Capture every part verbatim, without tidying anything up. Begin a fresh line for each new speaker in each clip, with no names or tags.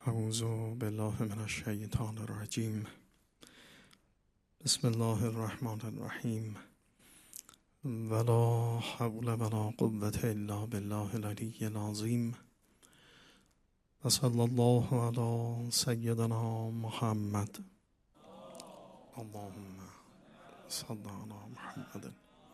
اعوذ بالله من الشیطان الرجیم. بسم الله الرحمن الرحیم. ولا حول ولا قوة الا بالله العلی العظیم. و صلی الله علی سیدنا محمد. اللهم صل علی محمد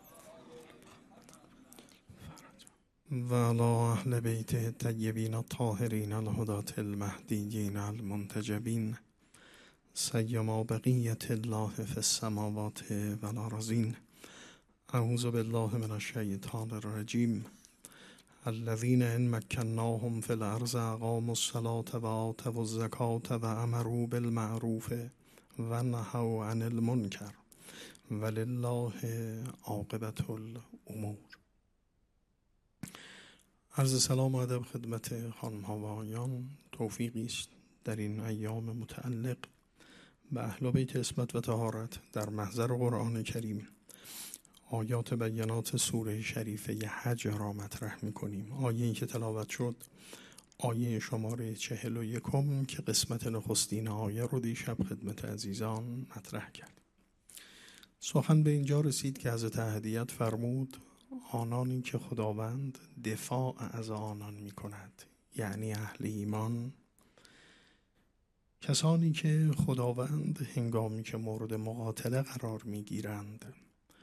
و علی اهل بیت الطیبین الطاهرین الهداة المهدیین المنتجبین، سیما بقیة الله فی السماوات و الارضین. اعوذ بالله من الشیطان الرجیم. الذین ان مکناهم فی الارض اقاموا الصلاة و آتوا الزکاة و امروا بالمعروف و نهوا عن المنکر ولله عاقبة الامور. عرض سلام و ادب خدمت خانم ها و آقایان. توفیقی است در این ایام متعلق به اهل بیت عصمت و طهارت در محضر قرآن کریم آیات بینات سوره شریفه حج را مطرح می‌کنیم. آیه‌ای که تلاوت شد آیه شماره چهل و یکم که قسمت نخستین آیه رو دیشب خدمت عزیزان مطرح کرد. سخن به اینجا رسید که حضرت احدیت فرمود آنانی که خداوند دفاع از آنان می کند، یعنی اهل ایمان، کسانی که خداوند هنگامی که مورد مقاتله قرار می گیرند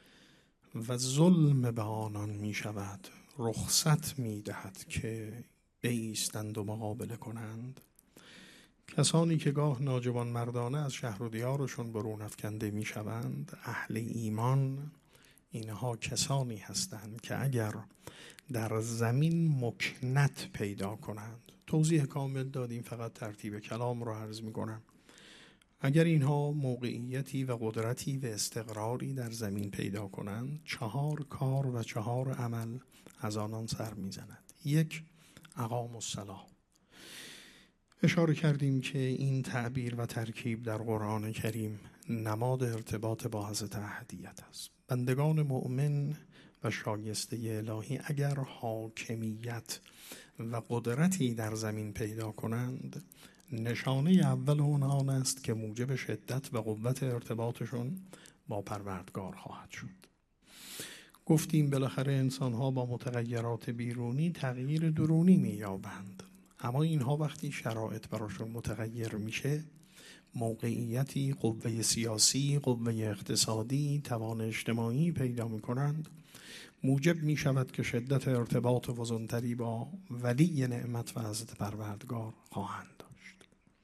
و ظلم به آنان می شود رخصت می دهد که بایستند و مقابله کنند، کسانی که گاه ناجوان مردانه از شهر و دیارشون برون افکنده می شوند، اهل ایمان، اینها کسانی هستند که اگر در زمین مکنت پیدا کنند، توضیح کامل دادیم، فقط ترتیب کلام رو عرض می کنم، اگر اینها موقعیتی و قدرتی و استقراری در زمین پیدا کنند، چهار کار و چهار عمل از آنان سر می زند. یک، اقام الصلاة. اشاره کردیم که این تعبیر و ترکیب در قرآن کریم نماد ارتباط با حضرت احدیت است. بندگان مؤمن و شایسته الهی اگر حاکمیت و قدرتی در زمین پیدا کنند، نشانه اول اون آن است که موجب شدت و قوت ارتباطشون با پروردگار خواهد شد. گفتیم بالاخره انسان‌ها با متغیرات بیرونی تغییر درونی می‌یابند، اما اینها وقتی شرایط براشون متغیر میشه، موقعیتی، قوه سیاسی، قوه اقتصادی، توان اجتماعی پیدا میکنند، موجب میشود که شدت ارتباط وزنتری با ولی نعمت و حضرت پروردگار خواهند داشت.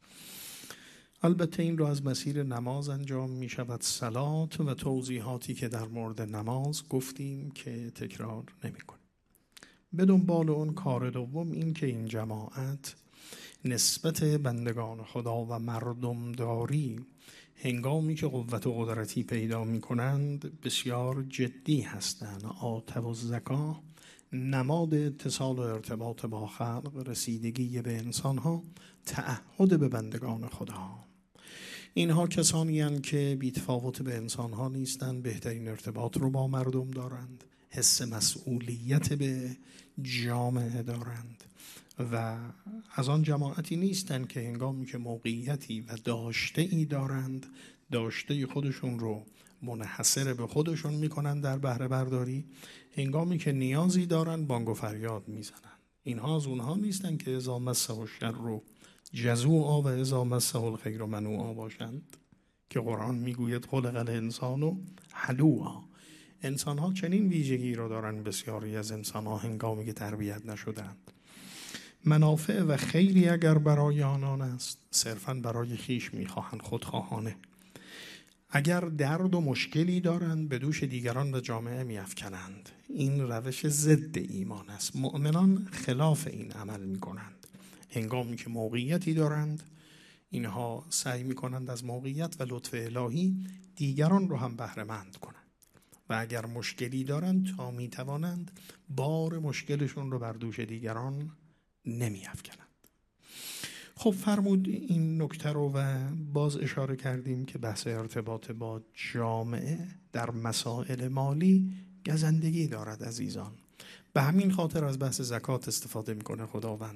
البته این را از مسیر نماز انجام میشود. صلات و توضیحاتی که در مورد نماز گفتیم که تکرار نمیکنیم. به دنبال اون کار دوم این که این جماعت نسبت بندگان خدا و مردمداری هنگامی که قوت و قدرتی پیدا می کنند بسیار جدی هستند. آتوا الزکاة نماد اتصال و ارتباط با خلق، رسیدگی به انسان ها، تعهد به بندگان خدا. اینها کسانی هستند که بی‌تفاوت به انسان ها نیستند، بهترین ارتباط رو با مردم دارند، حس مسئولیت به جامعه دارند و از آن جماعتی نیستند که هنگامی که موقعیتی و داشته ای دارند، داشته خودشون رو منحصر به خودشون میکنند در بهره برداری، هنگامی که نیازی دارند بانگ و فریاد میزنند. اینها از اونها نیستند که اذا مسه الشر رو جزوعا و اذا مسه الخیر منوعا باشند که قرآن میگوید خلق الانسان هلوعا. انسان ها چنین ویژگی رو دارن، بسیاری از انسان ها هنگامی که تربیت نشدند، منافع و خیری اگر برای آنان است صرفاً برای خیش میخواهند، خودخواهانه. اگر درد و مشکلی دارند به دوش دیگران و جامعه میافکنند. این روش ضد ایمان است. مؤمنان خلاف این عمل میکنند. هنگامی که موقعیتی دارند اینها سعی میکنند از موقعیت و لطف الهی دیگران رو هم بهره مند کنند و اگر مشکلی دارند تا میتوانند بار مشکلشون رو بر دوش دیگران نمی افکنند. خب فرمود این نکته رو و باز اشاره کردیم که بحث ارتباط با جامعه در مسائل مالی گزندگی دارد عزیزان. به همین خاطر از بحث زکات استفاده میکنه خداوند.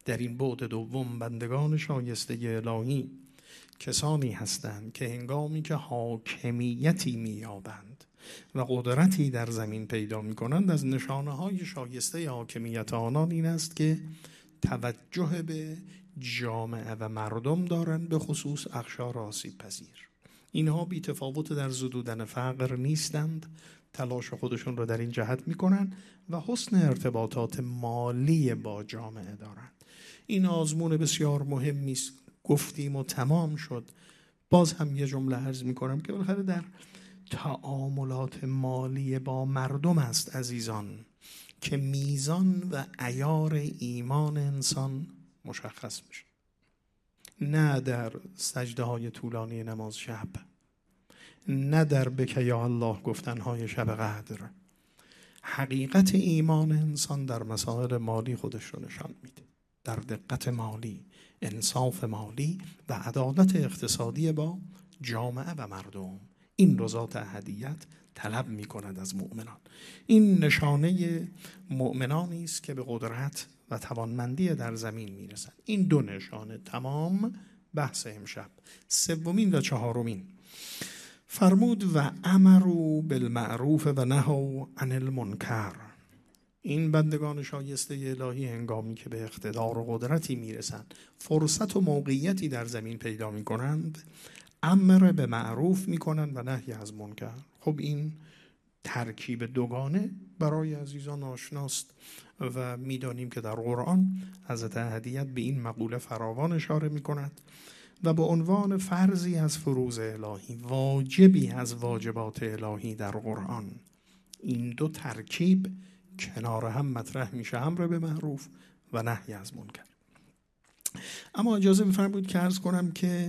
در این بعد دوم بندگان شایسته الهی کسانی هستند که هنگامی که حاکمیتی می‌یابند و قدرتی در زمین پیدا می‌کنند، از نشانه‌های شایسته حاکمیت آنان این است که توجه به جامعه و مردم دارند، به خصوص اقشار آسیب پذیر. اینها بی تفاوت در زدودن فقر نیستند، تلاش خودشون رو در این جهت میکنن و حسن ارتباطات مالی با جامعه دارند. این آزمون بسیار مهمی است. گفتیم و تمام شد. باز هم یه جمله عرض میکنم که بالاخره در تعاملات مالی با مردم است عزیزان که میزان و عیار ایمان انسان مشخص میشه، نه در سجده های طولانی نماز شب، نه در بک یا الله گفتنهای شب قدر. حقیقت ایمان انسان در مسائل مالی خودش رو نشان میده، در دقت مالی، انصاف مالی و عدالت اقتصادی با جامعه و مردم. این رو ذات احدیت طلب می کند از مؤمنان. این نشانه مؤمنانی است که به قدرت و توانمندی در زمین می رسند. این دو نشانه تمام بحث امشب. سومین و چهارمین فرمود و امروا بالمعروف و نهوا عن المنکر. این بندگان شایسته الهی هنگامی که به اقتدار و قدرتی می رسند، فرصت و موقعیتی در زمین پیدا می کنند، امر به معروف می کنند و نهی از منکر. خب این ترکیب دوگانه برای عزیزان آشناست و میدانیم که در قرآن حضرت احدیت به این مقوله فراوان اشاره می کند و به عنوان فرضی از فروض الهی، واجبی از واجبات الهی در قرآن، این دو ترکیب کنار هم مطرح میشه، امر به معروف و نهی از منکر. اما اجازه بفرمایید که عرض کنم که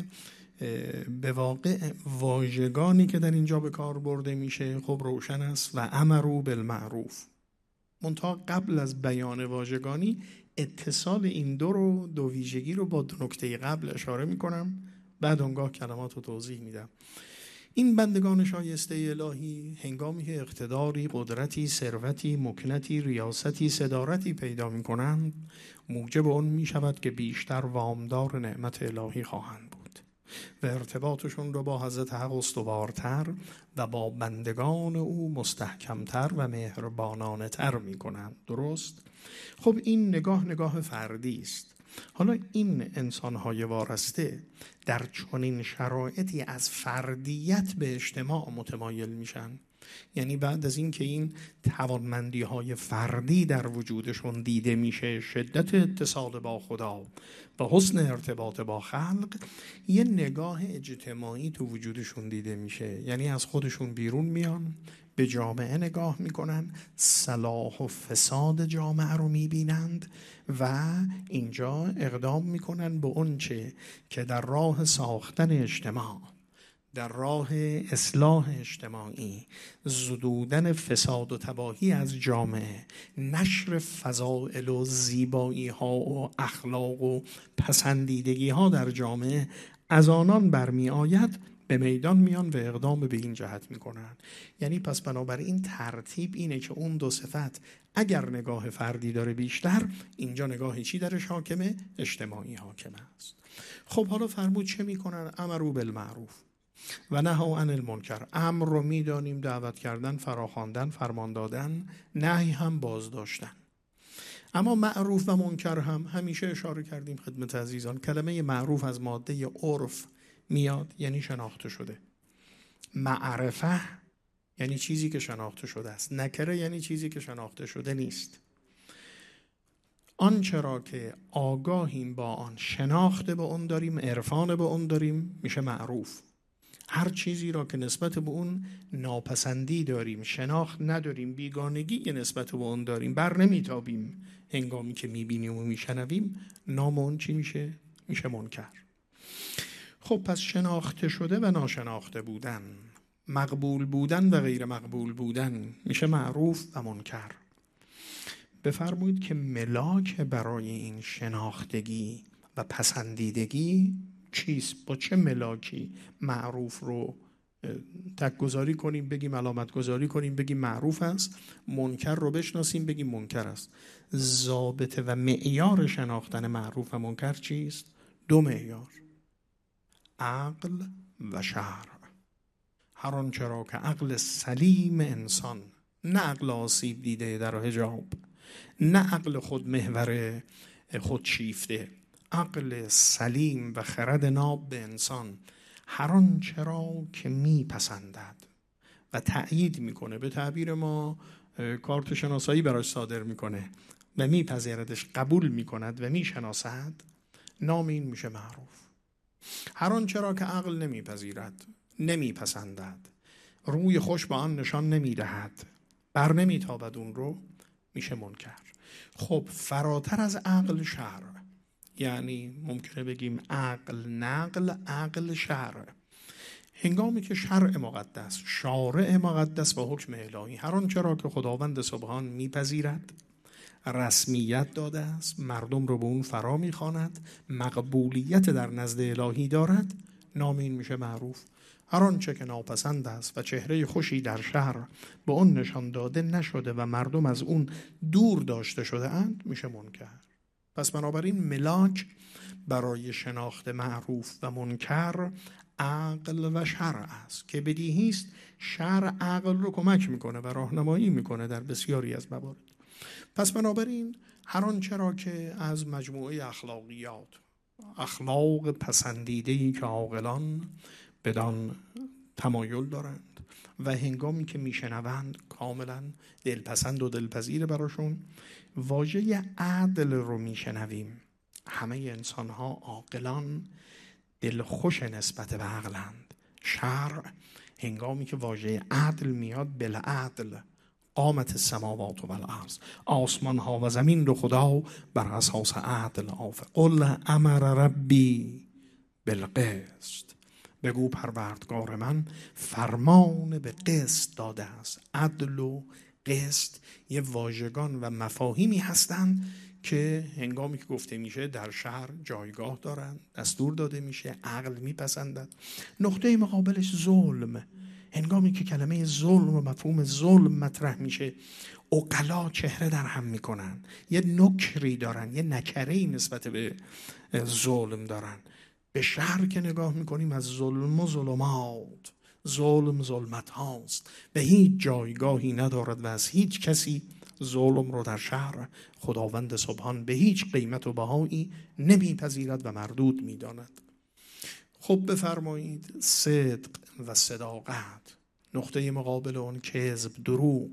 به واقع واژگانی که در اینجا به کار برده میشه خب روشن است، و امروا بالمعروف. منتها قبل از بیان واژگانی اتصال این دو رو دو ویژگی رو با دو نکته قبل اشاره میکنم، بعد اونگاه کلمات رو توضیح میدم. این بندگان شایسته الهی هنگامی که اقتداری، قدرتی، ثروتی، مکنتی، ریاستی، صدارتی پیدا میکنند، موجب اون میشود که بیشتر وامدار نعمت الهی خواهند بود و ارتباطشون رو با حضرت حق استوارتر و با بندگان او مستحکمتر و مهربانانه تر میکنند. درست؟ خب این نگاه نگاه فردی است. حالا این انسان‌های وارسته در چنین شرایطی از فردیت به اجتماع متمایل میشن، یعنی بعد از این که این توانمندی‌های فردی در وجودشون دیده میشه، شدت اتصال با خدا و حسن ارتباط با خلق، یه نگاه اجتماعی تو وجودشون دیده میشه، یعنی از خودشون بیرون میان، به جامعه نگاه میکنن، صلاح و فساد جامعه رو میبینند و اینجا اقدام میکنن به اون چه که در راه ساختن اجتماع، در راه اصلاح اجتماعی، زدودن فساد و تباهی از جامعه، نشر فضائل و زیبایی ها و اخلاق و پسندیدگی ها در جامعه از آنان برمی آید، به میدان میان و اقدام به این جهت میکنن. یعنی پس بنابراین ترتیب اینه که اون دو صفت اگر نگاه فردی داره بیشتر، اینجا نگاه چی درش حاکمه؟ اجتماعی حاکمه است. خب حالا فرمود چه میکنن؟ امروا بالمعروف و نهوا عن المنکر. امر رو میدانیم دعوت کردن، فراخواندن، فرمان دادن، نهی هم بازداشتن. اما معروف و منکر هم همیشه اشاره کردیم خدمت عزیزان، کلمه معروف از ماده عرف میاد، یعنی شناخته شده. معرفه یعنی چیزی که شناخته شده است. نکره یعنی چیزی که شناخته شده نیست. آنچه را که آگاهیم با آن، شناخته به اون داریم، عرفان به اون داریم، میشه معروف. هر چیزی را که نسبت به اون ناپسندی داریم، شناخت نداریم، بیگانگی نسبت به اون داریم، بر نمیتابیم، هنگامی که میبینیم و میشنویم، نام اون چی میشه؟ میشه منکر. خب پس شناخته شده و ناشناخته بودن، مقبول بودن و غیر مقبول بودن میشه معروف و منکر. بفرمایید که ملاک برای این شناختگی و پسندیدگی چیست؟ با چه ملاکی معروف رو تک گذاری کنیم بگیم علامت گذاری کنیم بگیم معروف است، منکر رو بشناسیم بگیم منکر است. ضابطه و معیار شناختن معروف و منکر چیست؟ دو معیار، عقل و شرع. هر آنچه را که عقل سلیم انسان، نه عقل آسیب دیده در حجاب، نه عقل خود محور خود شیفته، عقل سلیم و خرد ناب به انسان، هر آنچه را که میپسندد و تأیید میکنه، به تعبیر ما کارت شناسایی براش صادر میکنه و میپذیردش، قبول میکند و میشناسد، نام این میشه معروف. هر آنچه را که عقل نمیپذیرد، نمیپسندد، روی خوش با آن نشان نمیدهد، بر نمیتابد اون رو، میشه منکر. خب فراتر از عقل شرع، یعنی ممکنه بگیم عقل نقل، عقل شرع. هنگامی که شرع مقدس، شارع مقدس با حکم الهی، هر آنچه را که خداوند سبحان میپذیرد، رسمیت داده است، مردم رو به اون فرا میخواند، مقبولیت در نزد الهی دارد، نام این میشه معروف. هر آنچه که ناپسند است و چهره خوشی در شهر به اون نشان داده نشده و مردم از اون دور داشته شده اند، میشه منکر. پس بنابراین ملاک برای شناخت معروف و منکر عقل و شرع است که بدیهی است شرع عقل رو کمک میکنه و راهنمایی میکنه در بسیاری از موارد. پس بنابراین هر آنچه را که از مجموعه اخلاقیات، اخلاق پسندیده‌ای که عاقلان بدان تمایل دارند و هنگامی که میشنوند کاملا دلپسند و دلپذیر براشون، واژه عدل رو میشنویم. همه انسان ها عاقلان دلخوش نسبت به عقلند. شرع هنگامی که واژه عدل میاد، بالعدل قامت السماوات و الارض، آسمان ها و زمین رو خدا بر اساس عدل آفرید. قل امر ربی بالقسط، بگو پروردگار من فرمان به قسط داده است. عدل و قسط یه واژگان و مفاهیمی هستند که هنگامی که گفته میشه در شهر جایگاه دارند، دستور داده میشه، عقل میپسندد. نقطه مقابلش ظلم. هنگامی که کلمه ظلم و مفهوم ظلم مطرح میشه، عقلا چهره در هم میکنن، یه نکری دارن، یه نکره‌ای نسبت به ظلم دارن. به شهر که نگاه میکنیم از ظلم و ظلمات، ظلم ظلمت هاست، به هیچ جایگاهی ندارد و از هیچ کسی ظلم رو در شهر خداوند سبحان به هیچ قیمت و بهایی نمیپذیرد و مردود میداند. خب بفرمایید صدق و صداقت، نقطه مقابل اون کذب، دروغ،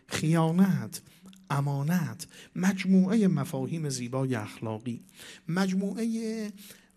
خیانت، امانت، مجموعه مفاهیم زیبای اخلاقی، مجموعه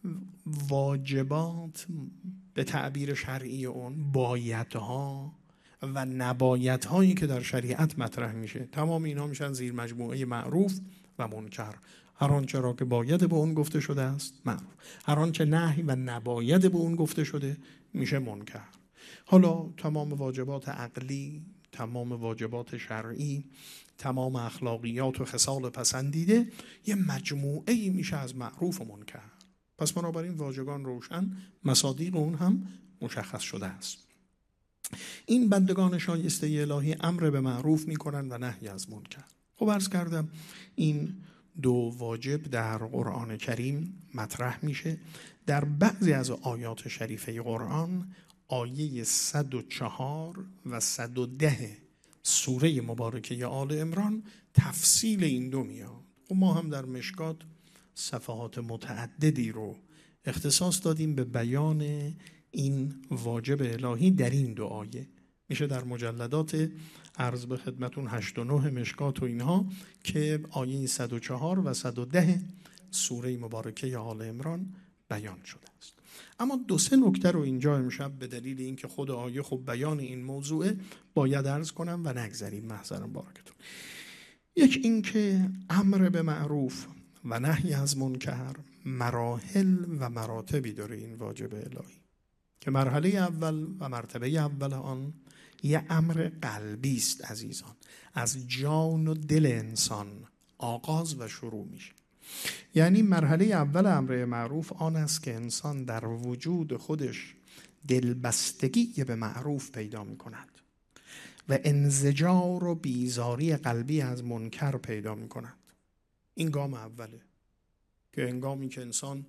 واجبات به تعبیر شرعی اون، بایدها و نبایدهایی که در شریعت مطرح میشه، تمام اینا میشن زیر مجموعه معروف و منکر. هر آنچه را که باید به اون گفته شده است معروف، هر آنچه نهی و نباید به اون گفته شده میشه منکر. حالا تمام واجبات عقلی، تمام واجبات شرعی، تمام اخلاقیات و خصال پسندیده یه مجموعه‌ای میشه از معروف و منکر. پس بنابراین واژگان روشن، مصادیق اون هم مشخص شده است. این بندگان شایسته الهی امر به معروف میکنن و نهی از منکر. خب عرض کردم این دو واجب در قرآن کریم مطرح میشه. در بعضی از آیات شریفه قرآن، آیه صد و چهار و صد و ده سوره مبارکه آل عمران تفصیل این دو میاد. و ما هم در مشکات صفحات متعددی رو اختصاص دادیم به بیان این واجب الهی در این دو آیه. میشه در مجلدات عرض به خدمتون هشت و نه مشکات و اینها که آیه صد و چهار و صد و ده سوره مبارکه آل عمران بیان شده است. اما دو سه نکته رو اینجا امشب به دلیل اینکه خود آیه خب بیان این موضوعه باید عرض کنم و نگذریم محضرم بارکتون. یک اینکه امر به معروف و نهی از منکر مراحل و مراتبی داره این واجب الهی که مرحله اول و مرتبه اول آن یه امر قلبی است عزیزان، از جان و دل انسان آغاز و شروع میشه. یعنی مرحله اول امر معروف آن است که انسان در وجود خودش دلبستگی به معروف پیدا می کند و انزجار و بیزاری قلبی از منکر پیدا می کند. این گام اوله که هنگامی که انسان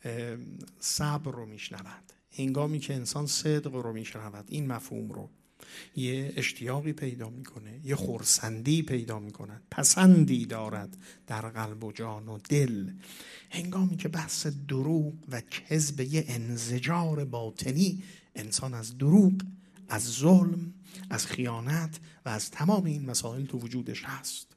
صبر رو می شنود، هنگامی که انسان صدق رو می شنود، این مفهوم رو یه اشتیاقی پیدا میکنه، یه خرسندی پیدا میکنه، پسندی دارد در قلب و جان و دل. هنگامی که بحث دروغ و کذب، یه انزجار باطنی، انسان از دروغ، از ظلم، از خیانت و از تمام این مسائل تو وجودش هست.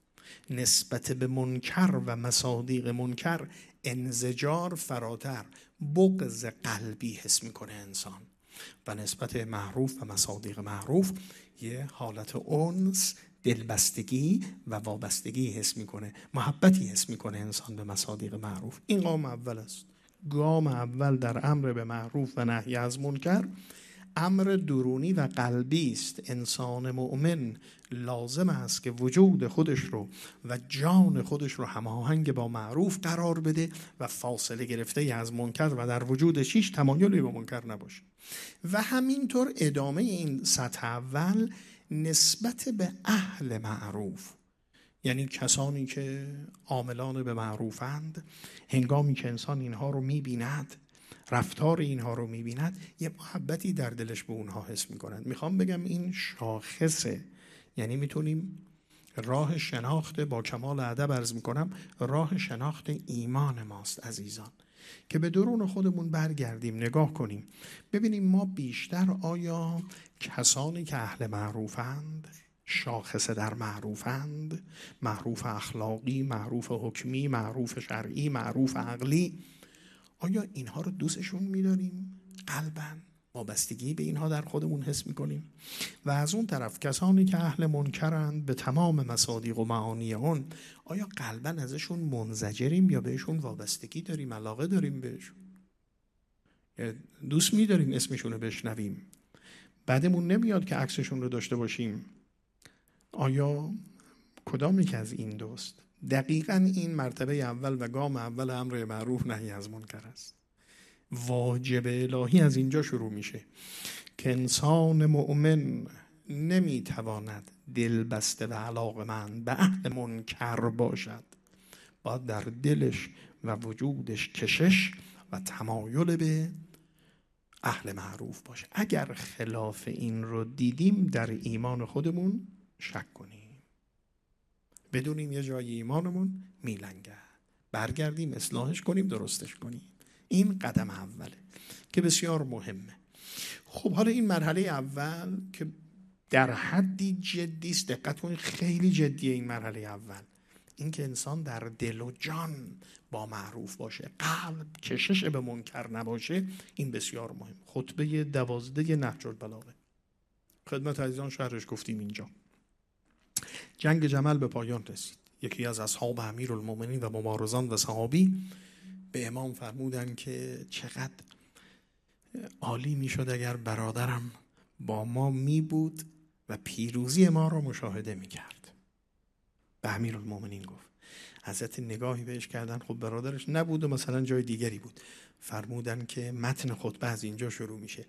نسبت به منکر و مصادیق منکر انزجار فراتر، بغض قلبی حس میکنه انسان، و نسبت معروف و مصادیق معروف یه حالت انس، دلبستگی و وابستگی حس میکنه، محبتی حس میکنه انسان به مصادیق معروف. این گام اول است. گام اول در امر به معروف و نهی از منکر امر درونی و قلبی است. انسان مؤمن لازم است که وجود خودش رو و جان خودش رو هماهنگ با معروف قرار بده و فاصله گرفته از منکر و در وجودش هیچ تمایلی به منکر نباشه. و همینطور ادامه این سطح اول نسبت به اهل معروف، یعنی کسانی که عاملان به معروفند، هنگامی که انسان اینها رو می‌بیند، رفتار اینها رو می‌بیند، یه محبتی در دلش به اونها حس می‌کند. میخوام بگم این شاخصه، یعنی میتونیم راه شناخت، با کمال ادب عرض می‌کنم، راه شناخت ایمان ماست عزیزان، که به درون خودمون برگردیم، نگاه کنیم ببینیم ما بیشتر آیا کسانی که اهل معروفند، شاخصه در معروفند، معروف اخلاقی، معروف حکمی، معروف شرعی، معروف عقلی، آیا اینها رو دوستشون می‌داریم؟ قلباً وابستگی به اینها در خودمون حس می‌کنیم؟ و از اون طرف کسانی که اهل منکرند به تمام مصادیق و معانی اون، آیا قلباً ازشون منزجریم یا بهشون وابستگی داریم، علاقه داریم بهشون، دوست می‌داریم اسمشون رو بشنویم، بعدمون نمیاد که عکسشون رو داشته باشیم؟ آیا کدام یک از این دوست؟ دقیقاً این مرتبه اول و گام اول امر معروف نهی از منکر است. واجب الهی از اینجا شروع میشه که انسان مؤمن نمیتواند دلبسته و علاقه‌مند به اهل منکر باشد، باید در دلش و وجودش کشش و تمایل به اهل معروف باشه. اگر خلاف این رو دیدیم در ایمان خودمون شک کنیم، بدونیم یه جای ایمانمون میلنگه، برگردیم اصلاحش کنیم، درستش کنیم. این قدم اوله که بسیار مهمه. خب حالا این مرحله اول که در حدی جدی است، دقت کنید خیلی جدیه این مرحله اول، این که انسان در دل و جان با معروف باشه، قلب کشش به منکر نباشه، این بسیار مهم. خطبه دوازده نهج البلاغه خدمت عزیزان شرحش گفتیم اینجا. جنگ جمل به پایان رسید. یکی از اصحاب امیرالمومنین و مبارزان و صحابی به امام فرمودن که چقدر عالی می شد اگر برادرم با ما می بود و پیروزی ما را مشاهده می کرد. به امیرالمومنین گفت. حضرت نگاهی بهش کردن، خب برادرش نبود و مثلا جای دیگری بود. فرمودن که متن خطبه از اینجا شروع میشه: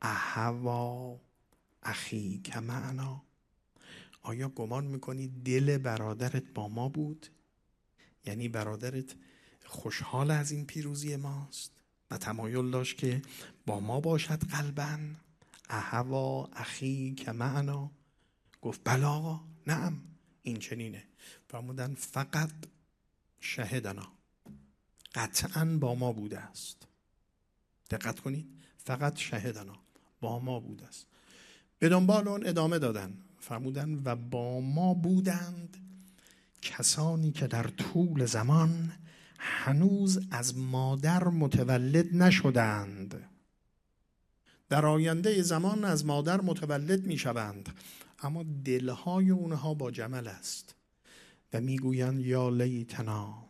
احوا اخی که معنا، آیا گمان میکنی دل برادرت با ما بود؟ یعنی برادرت خوشحال از این پیروزی ماست و تمایل داشت که با ما باشد قلباً؟ احوا اخی که معنا، گفت بلا نعم این چنینه. فرمودن فقط شهدنا، قطعاً با ما بوده است. دقت کنید، فقط شهدنا، با ما بوده است. به دنبال اون ادامه دادن، فرمودن و با ما بودند کسانی که در طول زمان هنوز از مادر متولد نشدند، در آینده زمان از مادر متولد می شوند، اما دلهای اونها با جمل است و می گویند یا لیتنا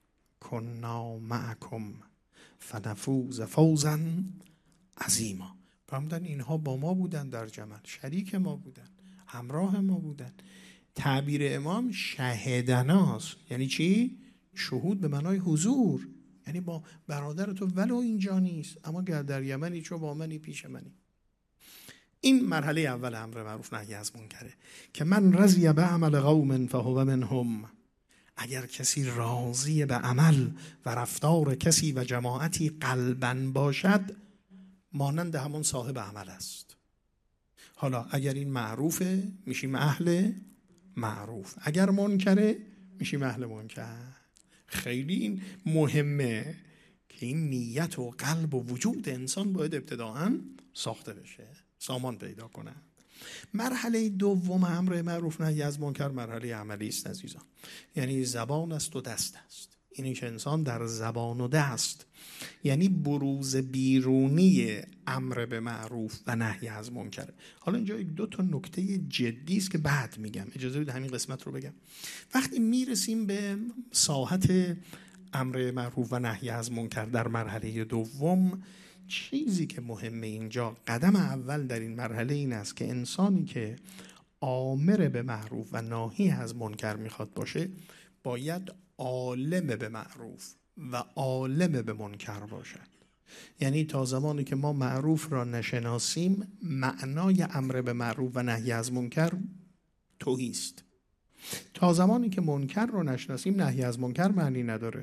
کنا معکم فنفوز فوزا عظیما. فرمودن اینها با ما بودن در جمل، شریک ما بودن، همراه ما بودن. تعبیر امام شهدناست. یعنی چی؟ شهود به معنای حضور، یعنی با برادر تو ولو اینجا نیست اما گر در یمنی چو با منی پیش منی. این مرحله اول امر معروف نهی از منکره که من رضی به عمل قوم فهو منهم. اگر کسی راضی به عمل و رفتار کسی و جماعتی قلباً باشد، مانند همون صاحب عمل است. حالا اگر این معروفه میشیم اهل معروف، اگر منکره میشیم اهل منکر. خیلی این مهمه که این نیت و قلب و وجود انسان باید ابتداعاً ساخته بشه، سامان پیدا کنه. مرحله دوم امر معروف نهی از منکر مرحله عملی است عزیزان، یعنی زبان است و دست است. اینی که انسان در زبان و دست، یعنی بروز بیرونی امر به معروف و نهی از منکر. حالا اینجا یک دو تا نکته جدی است که بعد میگم، اجازه بدید همین قسمت رو بگم. وقتی میرسیم به ساحت امر معروف و نهی از منکر در مرحله دوم، چیزی که مهمه اینجا، قدم اول در این مرحله این است که انسانی که آمر به معروف و ناهی از منکر میخواد باشه، باید عالم به معروف و عالم به منکر باشد. یعنی تا زمانی که ما معروف را نشناسیم، معنای امر به معروف و نهی از منکر توهی است. تا زمانی که منکر را نشناسیم، نهی از منکر معنی نداره.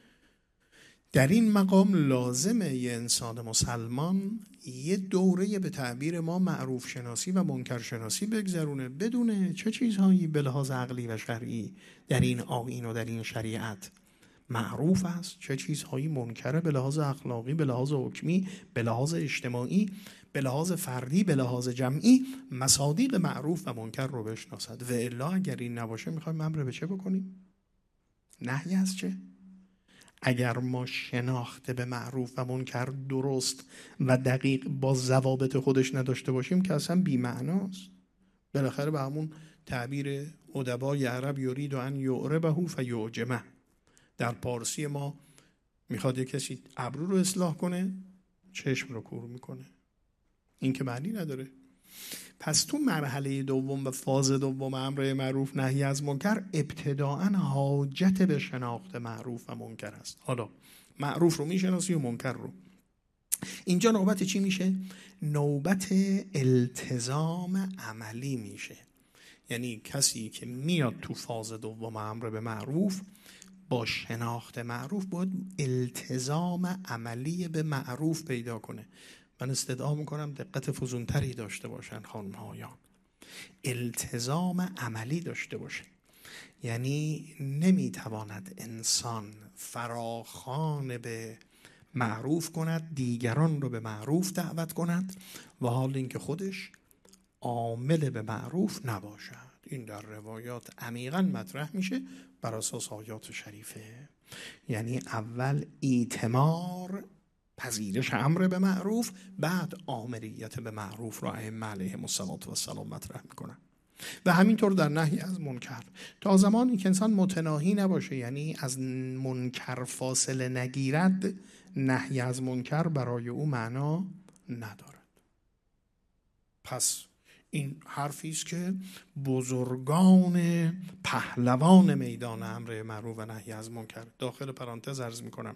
در این مقام لازمه یه انسان مسلمان یه دوره به تعبیر ما معروف شناسی و منکر شناسی بگذرونه، بدونه چه چیزهایی به لحاظ عقلی و شرعی در این آیین و در این شریعت معروف است، چه چیزهایی منکره به لحاظ اخلاقی، به لحاظ حکمی، به لحاظ اجتماعی، به لحاظ فردی، به لحاظ جمعی. مصادیق معروف و منکر رو بشناسد. و الا اگر این نباشه میخوایم امر به چه بکنیم؟ نهی از چه؟ اگر ما شناخته به معروف و منکر درست و دقیق با ضوابط خودش نداشته باشیم که اصلا بی‌معناست. بالاخره به همون تعبیر ادبای عرب یرید ان یعربه فیعجمه، در پارسی ما میخواد یک کسی ابرو رو اصلاح کنه، چشم رو کور میکنه. این که معنی نداره. پس تو مرحله دوم و فاز دوم امر معروف نهی از منکر، ابتداعاً حاجت به شناخت معروف و منکر است. حالا معروف رو میشناسی و منکر رو. اینجا نوبت چی میشه؟ نوبت التزام عملی میشه. یعنی کسی که میاد تو فاز دوم امر به معروف، با شناخت معروف باید التزام عملی به معروف پیدا کنه. من استدعا میکنم دقت فزونتری داشته باشن خانم هایان، التزام عملی داشته باشه. یعنی نمیتواند انسان فراخوان به معروف کند، دیگران رو به معروف دعوت کند و حال اینکه خودش عامل به معروف نباشد. این در روایات عمیقاً مطرح میشه بر اساس آیات شریفه. یعنی اول ایتمار، پذیرش امر به معروف، بعد آمریت به معروف را ائمه علیهم السلام مطرح میکنن. و همینطور در نهی از منکر، تا زمانی که انسان متناهی نباشه، یعنی از منکر فاصله نگیرد، نهی از منکر برای او معنا ندارد. پس این حرفی است که بزرگان پهلوان میدان امر معروف و نهی از منکر، داخل پرانتز عرض میکنم،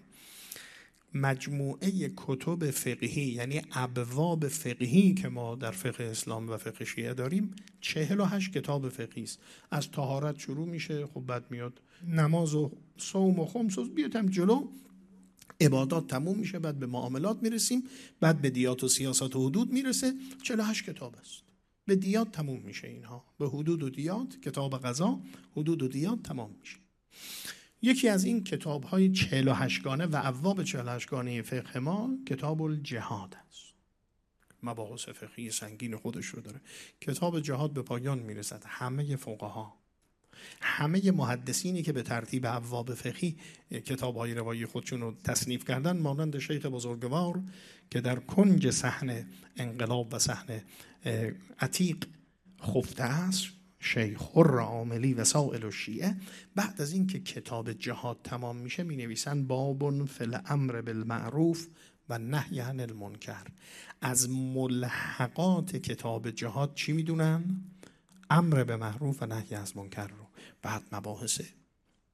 مجموعه کتب فقهی، یعنی ابواب فقهی که ما در فقه اسلام و فقه شیعه داریم، چهل و هشت کتاب فقهی است. از طهارت شروع میشه، خب بعد میاد نماز و صوم و خمس و بیاتم جلو، عبادات تموم میشه، بعد به معاملات میرسیم، بعد به دیات و سیاست و حدود میرسه. چهل و هشت کتاب است. به دیات تموم میشه اینها، به حدود و دیات، کتاب قضا، حدود و دیات تمام میشه. یکی از این کتاب‌های چهل و هشت گانه و ابواب چهل و هشت گانه فقه ما کتاب الجهاد است. مباحث فقهی سنگین خودش رو داره. کتاب جهاد به پایان میرسد. همه فقها، همه محدثینی که به ترتیب ابواب فقهی کتاب‌های روایی خودشون رو تصنیف کردن، مانند شیخ بزرگوار که در کنج صحن انقلاب و صحن عتیق خفته است، شیخ العاملی و سائل الشیعه، بعد از این که کتاب جهاد تمام میشه می نویسن باب فی الامر بالمعروف و نهی عن المنکر. از ملحقات کتاب جهاد چی میدونن؟ امر به معروف و نهی از منکر رو. بعد مباحث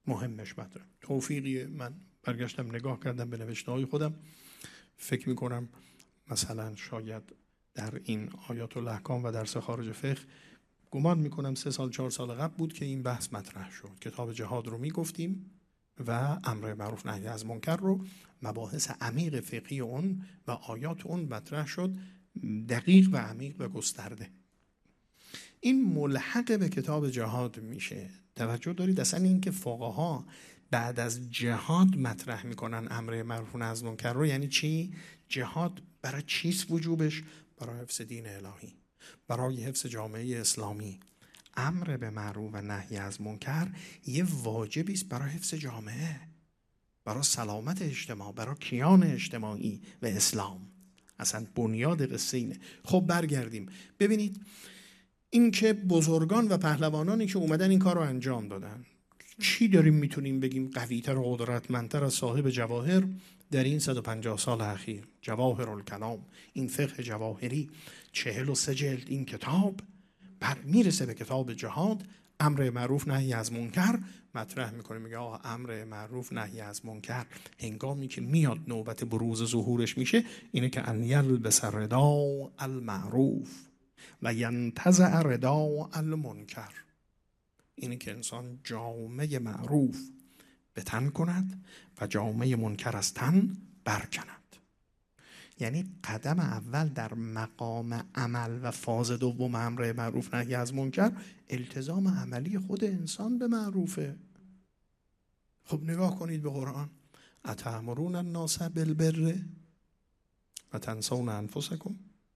مهمش مطرح. توفیقی من برگشتم نگاه کردم به نوشته های خودم، فکر میکنم مثلا شاید در این آیات الاحکام و درس خارج فقه گمان میکنم سه سال چهار سال قبل بود که این بحث مطرح شد. کتاب جهاد رو میگفتیم و امر معروف نهی از منکر رو، مباحث عمیق فقهی اون و آیات اون مطرح شد، دقیق و عمیق و گسترده. این ملحق به کتاب جهاد میشه. توجه دارید اصلا این که فقها بعد از جهاد مطرح میکنن امر معروف نهی از منکر رو، یعنی چی؟ جهاد برای چیست وجوبش؟ برای حفظ دین الهی، برای حفظ جامعه اسلامی. امر به معروف و نهی از منکر یه واجبی است برای حفظ جامعه، برای سلامت اجتماع، برای کیان اجتماعی و اسلام. اصلا بنیاد قصه اینه. خب برگردیم ببینید این که بزرگان و پهلوانانی که اومدن این کار رو انجام دادن، چی داریم میتونیم بگیم قوی‌تر و قدرتمندتر از صاحب جواهر در این صد و پنجاه سال اخیر؟ جواهر الکلام، این فقه جواهری، چهل و سه جلد این کتاب، بعد میرسه به کتاب جهاد، امر معروف نهی از منکر مطرح میکنه. میگه آقا امر معروف نهی از منکر هنگامی که میاد نوبت بروز ظهورش میشه، اینه که ان یلبس ردا المعروف و ینتزع ردا المنکر، اینه که انسان جامعه معروف به تن کند و جامعه منکر از تن برکند. یعنی قدم اول در مقام عمل و فاز دوم امر معروف نهی از منکر التزام عملی خود انسان به معروفه. خب نگاه کنید به قرآن، اتأمرون الناس بالبر و تنسون انفسکم.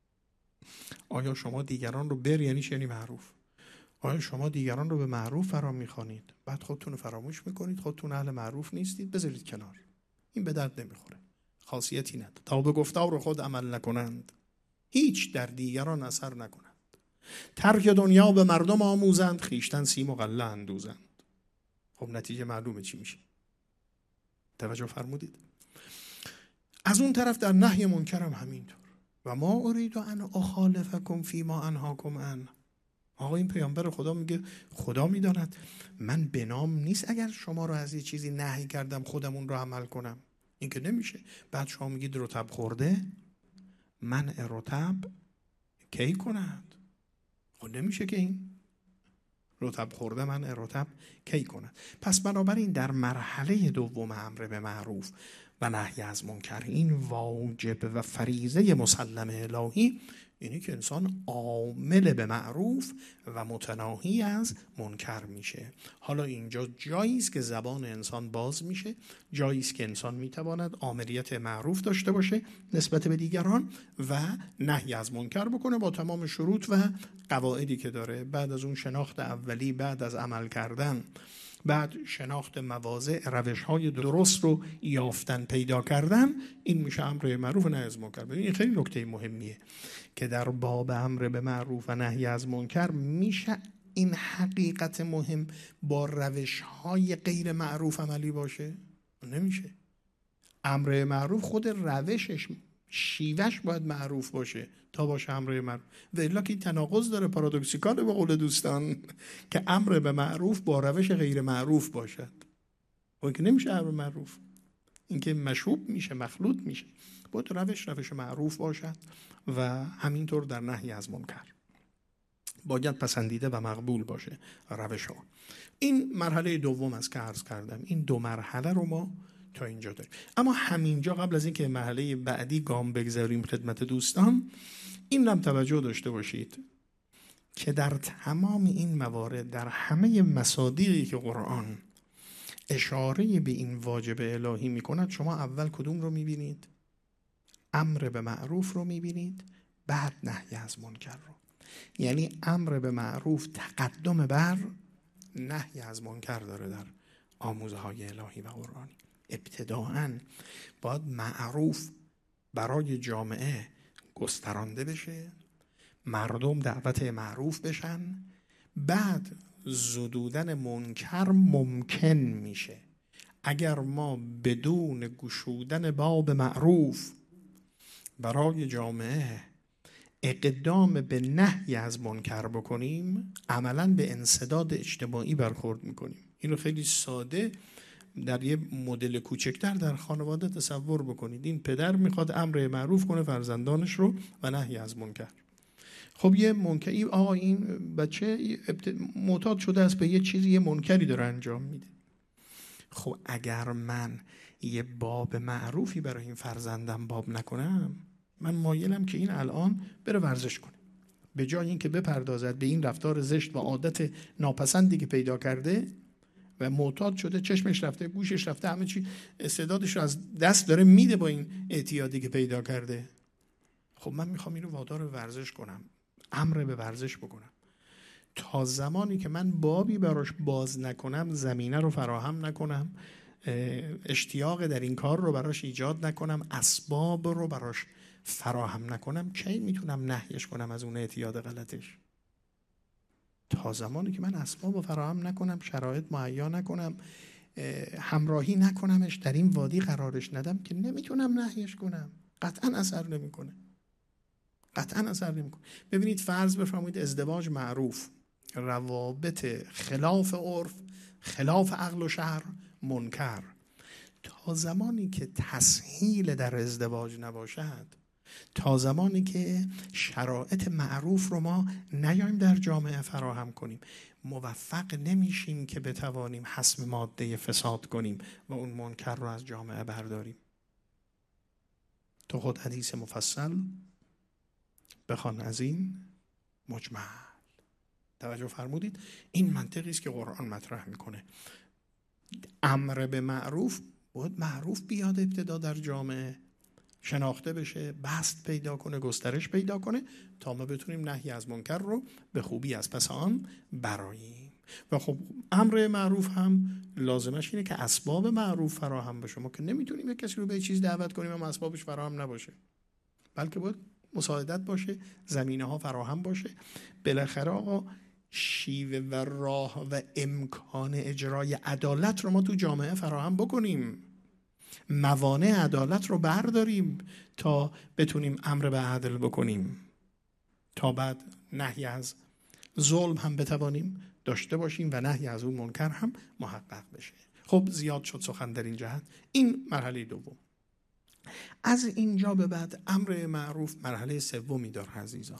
آیا شما دیگران رو بر یعنی چه؟ یعنی معروف. آیا شما دیگران رو به معروف فرا میخوانید بعد خودتون رو فراموش میکنید، خودتون اهل معروف نیستید، بذارید کنار، این به درد نمیخوره، خاصیتی نداره تا به گفتار خود عمل نکنند، هیچ در دیگران اثر نکنند، ترک دنیا به مردم آموزند، خیشتن سیم و غله اندوزند. خب نتیجه معلومه چی میشه، توجه فرمودید؟ از اون طرف در نهی منکر هم همینطور. و ما ارید ان اخالفکم فیما انهاکم عنه. آقا این پیامبر خدا میگه خدا میداند من بنام نیست اگر شما رو از یه چیزی نهی کردم خودمون رو عمل کنم، این که نمیشه. بعد شما میگید رطب خورده، منع رطب کی کند؟ خب نمیشه که این رطب خورده منع رطب کی کند. پس بنابراین در مرحله دوم امر به معروف و نهی از منکر، این واجب و فریضه مسلم الهی اینی که انسان عامل به معروف و متناهی از منکر میشه. حالا اینجا جایی است که زبان انسان باز میشه، جایی است که انسان میتواند عاملیت معروف داشته باشه نسبت به دیگران و نهی از منکر بکنه با تمام شروط و قواعدی که داره. بعد از اون شناخت اولی، بعد از عمل کردن، بعد شناخت مواضع، روش‌های درست رو یافتن، پیدا کردن، این میشه امر معروف و نهی از منکر. این خیلی نکته مهمیه که در باب امر به معروف و نهی از منکر میشه این حقیقت مهم با روش‌های غیر معروف عملی باشه؟ نمیشه. امر معروف خود روشش، شیوهش باید معروف باشه تا باشه امر معروف. و الا که این تناقض داره، پارادوکسیکاله به قول دوستان، که امر به معروف با روش غیر معروف باشد. و که نمیشه امر معروف، این که مشوب میشه، مخلوط میشه. باید روش روش معروف باشد و همینطور در نهی از منکر باید پسندیده و مقبول باشه روش ها. این مرحله دوم است که عرض کردم. این دو مرحله رو ما تا اینجا داریم. اما همینجا قبل از اینکه مرحله بعدی گام بگذاریم خدمت دوستان، این هم توجه داشته باشید که در تمام این موارد، در همه مصادیقی که قرآن اشاره به این واجب الهی میکند، شما اول کدوم رو میبینید؟ امر به معروف رو میبینید، بعد نهی از منکر رو. یعنی امر به معروف تقدم بر نهی از منکر داره در آموزه های الهی و قرآنی. ابتداءً باید معروف برای جامعه گسترانده بشه، مردم دعوت معروف بشن، بعد زدودن منکر ممکن میشه. اگر ما بدون گشودن باب معروف برای جامعه اقدام به نهی از منکر بکنیم، عملاً به انسداد اجتماعی برخورد میکنیم. اینو خیلی ساده در یه مدل کوچکتر در خانواده تصور بکنید. این پدر میخواد امر معروف کنه فرزندانش رو و نهی از منکر. خب یه منکری، آقا این بچه معتاد شده است به یه چیزی، یه منکری داره انجام میده. خب اگر من یه باب معروفی برای این فرزندم باب نکنم، من مایلم که این الان بره ورزش کنه، به جای اینکه بپردازد به این رفتار زشت و عادت ناپسندی که پیدا کرده و معتاد شده، چشمش رفته، گوشش رفته، همه چی استعدادش رو از دست داره میده با این اعتیادی که پیدا کرده. خب من میخوام اینو وادار ورزش کنم، امر به ورزش بکنم. تا زمانی که من بابی براش باز نکنم، زمینه رو فراهم نکنم، اشتیاق در این کار رو براش ایجاد نکنم، اسباب رو براش فراهم نکنم، کی میتونم نهیش کنم از اون اعتیاد غلطش؟ تا زمانی که من اسباب رو فراهم نکنم، شرایط مهیا نکنم، همراهی نکنمش، در این وادی قرارش ندم، که نمیتونم نهیش کنم. قطعا اثر نمیکنه، قطعا اثر نمیکنه. ببینید فرض بفرمایید ازدواج معروف، روابط خلاف عرف، خلاف عقل و شرع، منکر. تا زمانی که تسهیل در ازدواج نباشد، تا زمانی که شرایط معروف رو ما نیایم در جامعه فراهم کنیم، موفق نمیشیم که بتوانیم حسم ماده فساد کنیم و اون منکر رو از جامعه برداریم. تو خود حدیث مفصل بخوان از این مجمل. توجه فرمودید؟ این منطقی است که قرآن مطرح میکنه. امر به معروف باید معروف بیاد ابتدا در جامعه، شناخته بشه، بست پیدا کنه، گسترش پیدا کنه، تا ما بتونیم نهی از منکر رو به خوبی از پس آن براییم. و خب امر معروف هم لازمش اینه که اسباب معروف فراهم بشه. ما که نمیتونیم یک کسی رو به چیز دعوت کنیم اما اسبابش فراهم نباشه، بلکه باید مساعدت باشه، زمینه ها فراهم باشه. بالاخره آقا شیوه و راه و امکان اجرای عدالت رو ما تو جامعه فراهم بکنیم، موانع عدالت رو برداریم تا بتونیم امر به عدل بکنیم، تا بعد نهی از ظلم هم بتوانیم داشته باشیم و نهی از اون منکر هم محقق بشه. خب زیاد شد سخن در این جهت. این مرحله دوم. از اینجا به بعد امر معروف مرحله سومی داره عزیزان،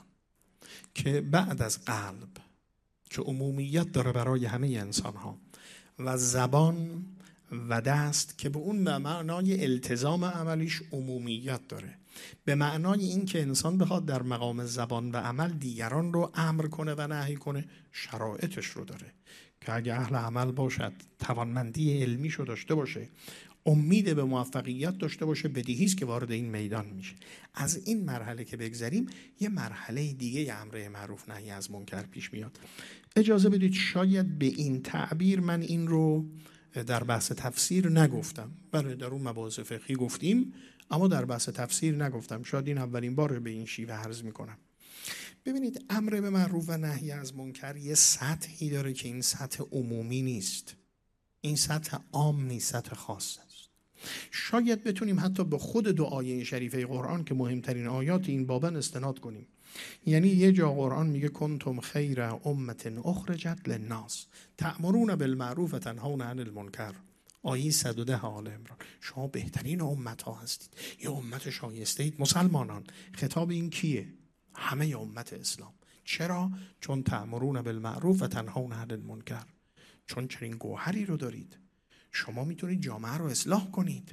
که بعد از قلب که عمومیت داره برای همه انسان ها، و زبان و دست که به اون به معنای التزام عملیش عمومیت داره، به معنای این که انسان بخواد در مقام زبان و عمل دیگران رو امر کنه و نهی کنه، شرایطش رو داره که اگه اهل عمل باشد، توانمندی علمیشو داشته باشه، امید به موفقیت داشته باشه، بدیهی است که وارد این میدان میشه. از این مرحله که بگذریم، یه مرحله دیگه امر معروف نهی از منکر پیش میاد. اجازه بدید شاید به این تعبیر من این رو در بحث تفسیر نگفتم، بله در اون مباحث فقهی گفتیم، اما در بحث تفسیر نگفتم. شاید این اولین بار به این شیوه عرض میکنم. ببینید امر به معروف و نهی از منکر یه سطحی داره که این سطح عمومی نیست، این سطح عام نیست، سطح خاص است. شاید بتونیم حتی به خود دو آیه شریفه قرآن که مهمترین آیات این بابن استناد کنیم. یعنی یه جا قرآن میگه کنتم خیر امت اخرجت للناس تأمرون بالمعروف و تنهون عن المنکر، آیه صد و ده آل عمران. شما بهترین امت ها هستید، یه امت شایسته اید مسلمانان. خطاب این کیه؟ همه امت اسلام. چرا؟ چون تأمرون بالمعروف و تنهون عن المنکر، چون چنین گوهری رو دارید، شما میتونید جامعه رو اصلاح کنید.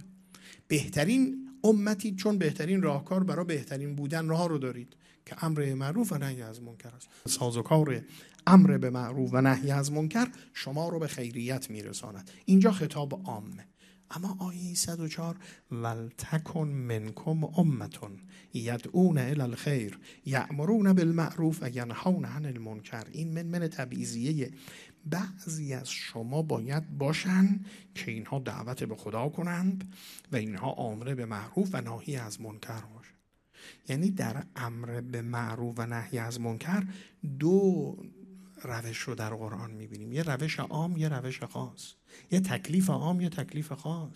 بهترین امتی چون بهترین راهکار برای بهترین بودن راه رو دارید که امر معروف و نهی از منکر است. سازوکار امر به معروف و نهی از منکر شما رو به خیریت میرساند. اینجا خطاب عامه. اما آیه صد و چهار ولتکن منکم امتون یدعون الی الخیر یأمرون بالمعروف و ینهون عن المنکر، این من من تبعیضیه. بعضی از شما باید باشن که اینها دعوت به خدا کنند و اینها آمر به معروف و ناهی از منکر باشند. یعنی در امر به معروف و نهی از منکر دو روش رو در قرآن میبینیم، یه روش عام، یه روش خاص، یه تکلیف عام، یه تکلیف خاص.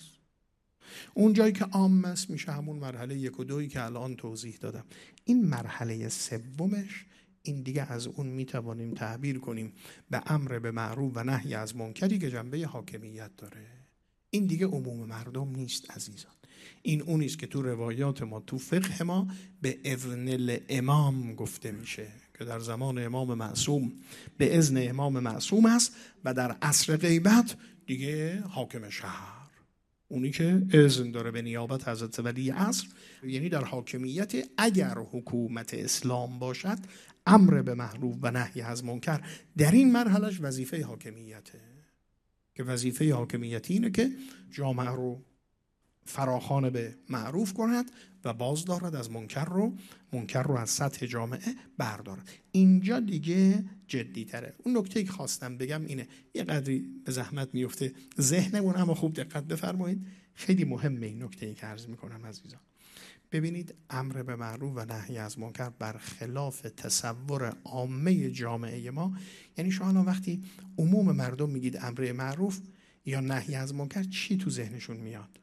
اون جایی که عام است میشه همون مرحله یک و دویی که الان توضیح دادم. این مرحله سومش این دیگه از اون میتوانیم تعبیر کنیم به امر به معروف و نهی از منکری که جنبه حاکمیت داره. این دیگه عموم مردم نیست عزیزان. این اونیست که تو روایات ما، تو فقه ما به اذن الامام گفته میشه که در زمان امام معصوم به اذن امام معصوم است و در عصر غیبت دیگه حاکم شهر، اونی که اذن داره به نیابت حضرت ولی عصر، یعنی در حاکمیت. اگر حکومت اسلام باشد امر به معروف و نهی از منکر در این مرحلهش وظیفه حاکمیته، که وظیفه حاکمیتی اینه که جامعه رو فراخوان به معروف کند و باز دارد از منکر رو منکر رو از سطح جامعه بردارد. اینجا دیگه جدی تره. اون نکته که خواستم بگم اینه، یه قدری به زحمت میفته ذهنمون، اما خوب دقت بفرمایید، خیلی مهمه این نکته که عرض میکنم عزیزان. ببینید امر به معروف و نهی از منکر برخلاف تصور عامه جامعه ما، یعنی شما وقتی عموم مردم میگید امر معروف یا نهی از منکر، چی تو ذهنشون میاد؟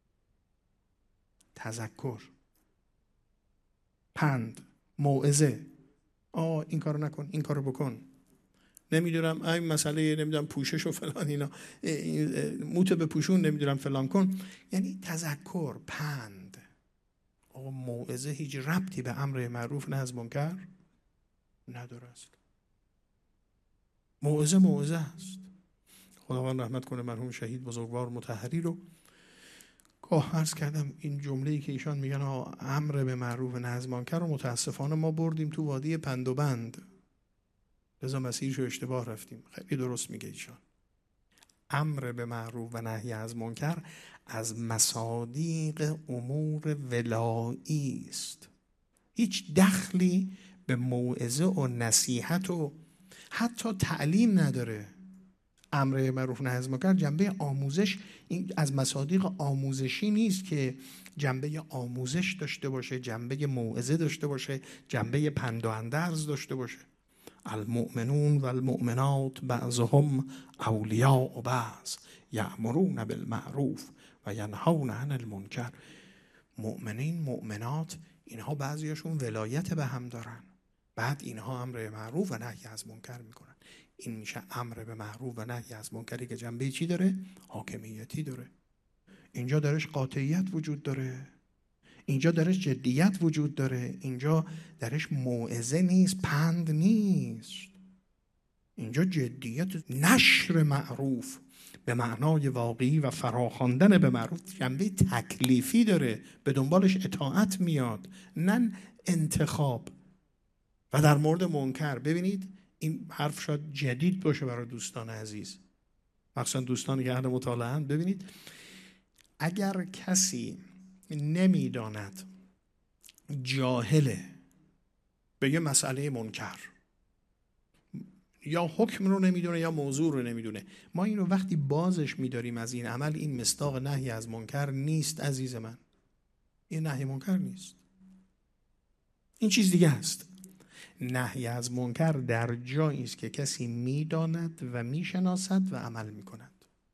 تذکر، پند، موعظه. آه این کارو نکن، این کارو بکن، نمیدونم این مسئله نمیدونم پوشش و فلان اینا، موت به پوشون نمیدونم فلان کن. یعنی تذکر، پند. آقا موعظه هیچ ربطی به امر معروف نه از منکر نداره است. موعظه موعظه است. خداوند رحمت کنه مرحوم شهید بزرگوار مطهری رو. گاه عرض کردم این جمله‌ای که ایشان میگن امر به معروف و نهی از منکر رو متاسفانه ما بردیم تو وادی پند و بند، لذا مسیرشو اشتباه رفتیم. خیلی درست میگه ایشان. امر به معروف و نهی از منکر از مصادیق امور ولایی است، هیچ دخلی به موعظه و نصیحت و حتی تعلیم نداره. امر معروف و نهی از منکر جنبه آموزش، این از مصادیق آموزشی نیست که جنبه آموزش داشته باشه، جنبه موعظه داشته باشه، جنبه پند و اندرز داشته باشه. المؤمنون و المؤمنات بعضهم اولیاء بعض یأمرون بالمعروف و ینهون عن المنکر. مؤمنین مؤمنات اینها بعضیاشون ولایت به هم دارن، بعد اینها امر معروف و نهی از منکر میکنن. این میشه امر به معروف و نهی از منکری که جنبه چی داره؟ حاکمیتی داره. اینجا درش قاطعیت وجود داره، اینجا درش جدیت وجود داره، اینجا درش موعظه نیست، پند نیست، اینجا جدیت، نشر معروف به معنای واقعی و فراخواندن به معروف جنبه تکلیفی داره، به دنبالش اطاعت میاد نه انتخاب. و در مورد منکر ببینید این حرف شاید جدید باشه برای دوستان عزیز، مخصوصا دوستانی که اهل مطالعه‌اند. ببینید اگر کسی نمیداند، جاهله به یه مسئله منکر، یا حکم رو نمیدونه یا موضوع رو نمیدونه، ما این رو وقتی بازش میداریم از این عمل، این مصداق نهی از منکر نیست عزیز من. این نهی منکر نیست، این چیز دیگه است. نهی از منکر در جایی است که کسی میداند و میشناسد و عمل میکند،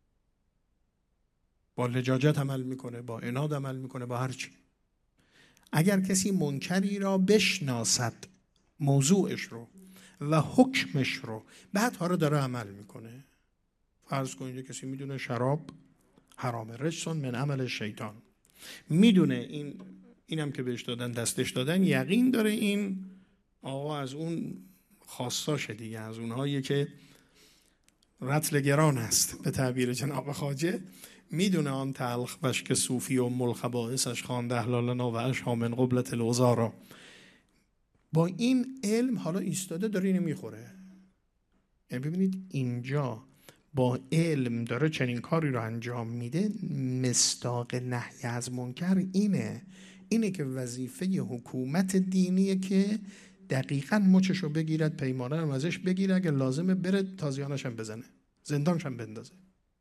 با لجاجت عمل میکنه، با عناد عمل میکنه، با هر چی. اگر کسی منکری را بشناسد، موضوعش رو و حکمش رو، بعد ها رو داره عمل میکنه. فرض کنید کسی میدونه شراب حرام، رجسون من عمل شیطان، میدونه این اینم که بهش دادن دستش دادن، یقین داره این آقا از اون خاصاشه دیگه، از اونهایی که رطل گران است به تعبیر جناب خواجه. میدونه آن تلخ بشک صوفی و ملخبائسش خوانده احلالنا و اشها من قبلت الوزارا. با این علم حالا ایستاده داره اینو میخوره. یعنی ببینید اینجا با علم داره چنین کاری رو انجام میده. مصداق نهی از منکر اینه اینه که وظیفه حکومت دینیه که دقیقاً مچشو بگیرد، پیمانه رو ازش بگیره، اگه لازمه بره تازیانش هم بزنه، زندانش هم بندازه.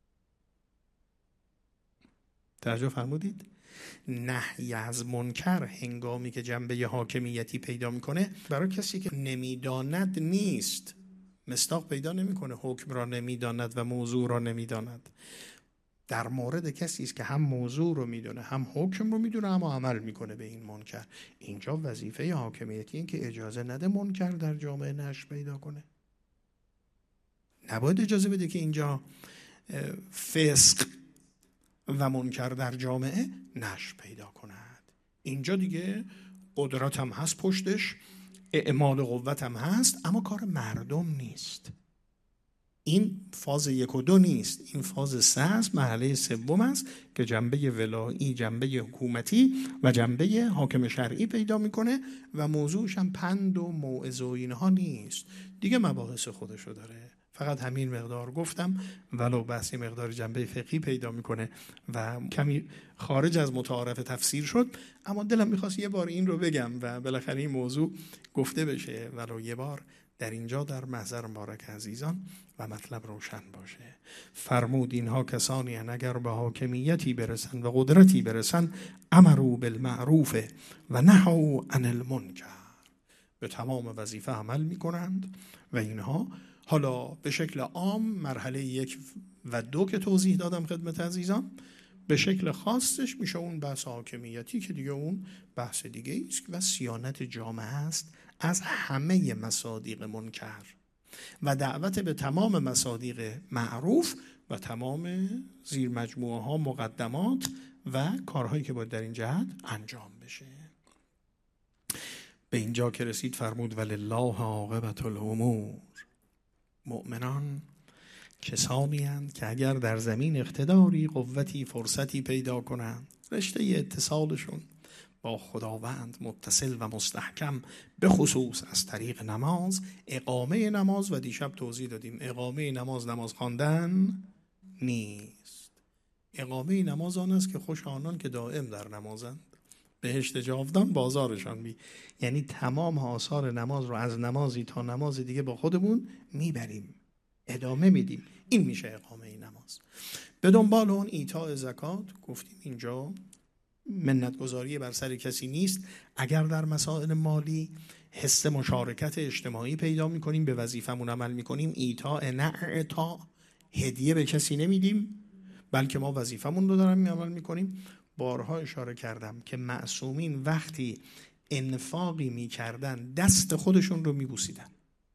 توجه فرمودید؟ نهی از منکر هنگامی که جنبه حاکمیتی پیدا میکنه، برای کسی که نمیداند نیست، مصداق پیدا نمیکنه، حکم را نمیداند و موضوع را نمیداند. در مورد کسی است که هم موضوع رو میدونه، هم حکم رو میدونه، هم عمل میکنه به این منکر. اینجا وظیفه حاکمیتی این که اجازه نده منکر در جامعه نشأ پیدا کنه. نباید اجازه بده که اینجا فسق و منکر در جامعه نشأ پیدا کند. اینجا دیگه قدرت هم هست پشتش، اعمال قوت هم هست، اما کار مردم نیست. این فاز یک و دو نیست، این فاز سه است، مرحله سوم است که جنبه ولایی، جنبه حکومتی و جنبه حاکم شرعی پیدا میکنه و موضوعش هم پند و موعظه و اینها نیست دیگه، مباحث خودشو داره. فقط همین مقدار گفتم، ولو بحثی مقدار جنبه فقهی پیدا میکنه و کمی خارج از متعارف تفسیر شد، اما دلم میخواست یه بار این رو بگم و بالاخره این موضوع گفته بشه، ولو یه بار در اینجا در محضر مبارک عزیزان و مطلب روشن باشه. فرمود اینها کسانی هستند اگر به حاکمیتی برسن و قدرتی برسن، امروا بالمعروف و نهوا عن المنکر، به تمام وظیفه عمل میکنند. و اینها حالا به شکل عام مرحله یک و دو که توضیح دادم خدمت عزیزان، به شکل خاصش میشه اون بحث حاکمیتی که دیگه اون بحث دیگه است و صیانت جامعه است از همه مصادیق منکر و دعوت به تمام مصادیق معروف و تمام زیر مجموعه ها مقدمات و کارهایی که باید در این جهت انجام بشه. به اینجا که رسید فرمود ولله عاقبة الامور، مؤمنان کسانی هستند که اگر در زمین اقتداری، قوتی، فرصتی پیدا کنند، رشته اتصالشون با خداوند متصل و مستحکم، به خصوص از طریق نماز، اقامه نماز، و دیشب توضیح دادیم اقامه نماز نماز خواندن نیست. اقامه نماز آن است که خوش آنان که دائم در نمازند، بهشت جاودان بازارشان بی. یعنی تمام آثار نماز رو از نمازی تا نماز دیگه با خودمون میبریم، ادامه میدیم. این میشه اقامه نماز. به دنبال اون ایتاء زکات، گفتیم اینجا منتگذاری بر سر کسی نیست. اگر در مسائل مالی حس مشارکت اجتماعی پیدا میکنیم، به وظیفمون عمل میکنیم، ایتاء نه اعطاء، هدیه به کسی نمیدیم، بلکه ما وظیفمون رو داریم عمل میکنیم. بارها اشاره کردم که معصومین وقتی انفاقی میکردن دست خودشون رو میبوسیدن.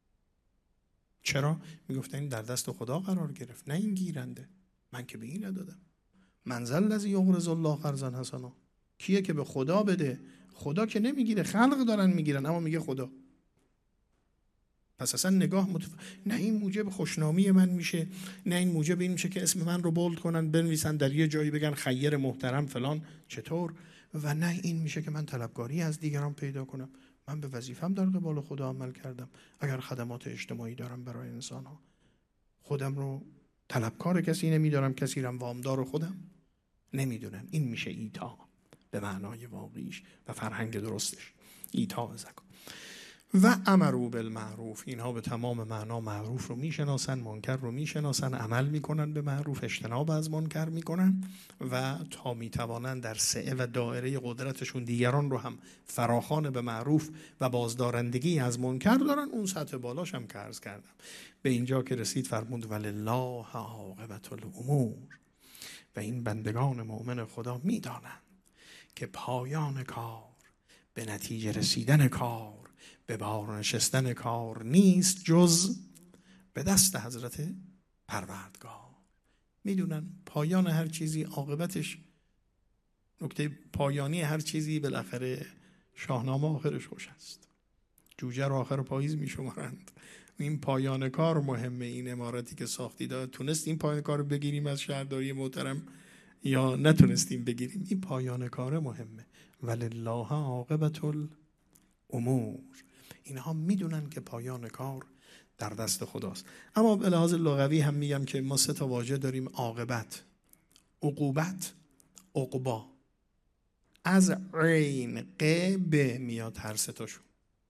چرا؟ میگفتن این در دست خدا قرار گرفت، نه این گیرنده، من که به این ندادم. من ذا الذی یقرض الله قرضا حسنا، کیه که به خدا بده؟ خدا که نمیگیره، خلق دارن میگیرن، اما میگه خدا. پس اصلا نگاه متف... نه این موجب خوشنامی من میشه، نه این موجب این میشه که اسم من رو بولد کنن بنویسن در یه جایی بگن خیر محترم فلان چطور، و نه این میشه که من طلبکاری از دیگران پیدا کنم. من به وظیفم در قبال خدا عمل کردم. اگر خدمات اجتماعی دارم برای انسان ها، خودم رو طلبکار کسی نمیدارم، کسی رو وامدار خودم نمیدونم. این میشه ایتا به معنای واقعیش و فرهنگ درستش، ایتا زکات. و امروا بالمعروف، اینها به تمام معنا معروف رو میشناسن، منکر رو میشناسن، عمل میکنن به معروف، اجتناب از منکر میکنن و تا میتوانن در سعه و دایره قدرتشون دیگران رو هم فراخوان به معروف و بازدارندگی از منکر دارن. اون سطح بالاش هم که عرض کردم. به اینجا که رسید فرمود ولله عاقبة الامور، و این بندگان مؤمن خدا میدانند که پایان کار، به نتیجه رسیدن کار، به بار نشستن کار نیست جز به دست حضرت پروردگار. میدونن پایان هر چیزی عاقبتش، نکته پایانی هر چیزی بالاخره شاهنامه آخرش خوش است. جوجه رو آخر پاییز میشمارند. این پایان کار مهمه. این عمارتی که ساختی داد تونست این پایان کار رو بگیریم از شهرداری محترم یا نتونستیم بگیریم، این پایان کار مهمه. ولله عاقبة الامور، اینها میدونن که پایان کار در دست خداست. اما به لحاظ لغوی هم میگم که ما سه تا واژه داریم: عاقبت، عقوبت، عقبا. از عین قب میاد هر سه تاشون.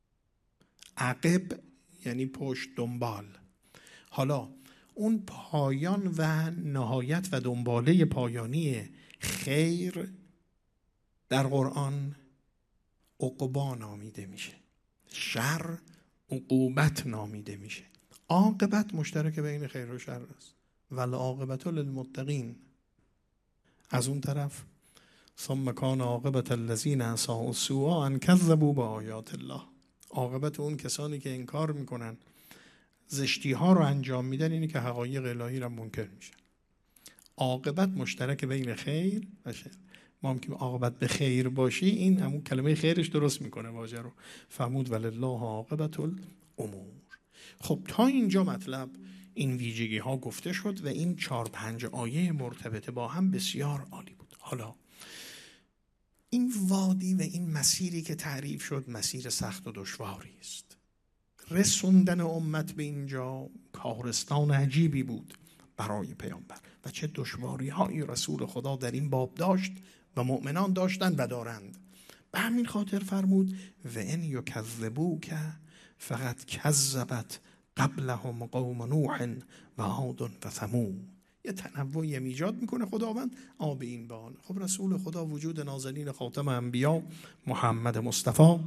عقب یعنی پشت، دنبال. حالا اون پایان و نهایت و دنباله پایانی خیر در قرآن عقبا نامیده میشه، شر عقوبت نامیده میشه. عاقبت مشترک بین خیر و شر است. والعاقبة للمتقین. از اون طرف ثم کان عاقبت الذین اساءوا السوء ان کذبوا بآیات الله، عاقبت اون کسانی که انکار میکنن زشتی ها رو انجام میدن اینه که حقایق الهی رو منکر میشن. عاقبت مشترک بین خیر و شر. ما هم که عاقبت به خیر باشی، این همون کلمه خیرش درست میکنه واژه رو، فرمود ولله عاقبت الامور. خب تا اینجا مطلب این ویژگی ها گفته شد و این چهار پنج آیه مرتبط با هم بسیار عالی بود. حالا این وادی و این مسیری که تعریف شد مسیر سخت و دشواری است. رسوندن امت به اینجا کارستان عجیبی بود برای پیامبر و چه دشواری های رسول خدا در این باب داشت و مؤمنان داشتند و دارند. به همین خاطر فرمود و ان یکذبوک فقط کذبت قبلهم قوم نوح و عاد و ثمود. یه تنوعی ایجاد میکنه خداوند اما به این بهانه. خب رسول خدا وجود نازنین خاتم انبیا محمد مصطفی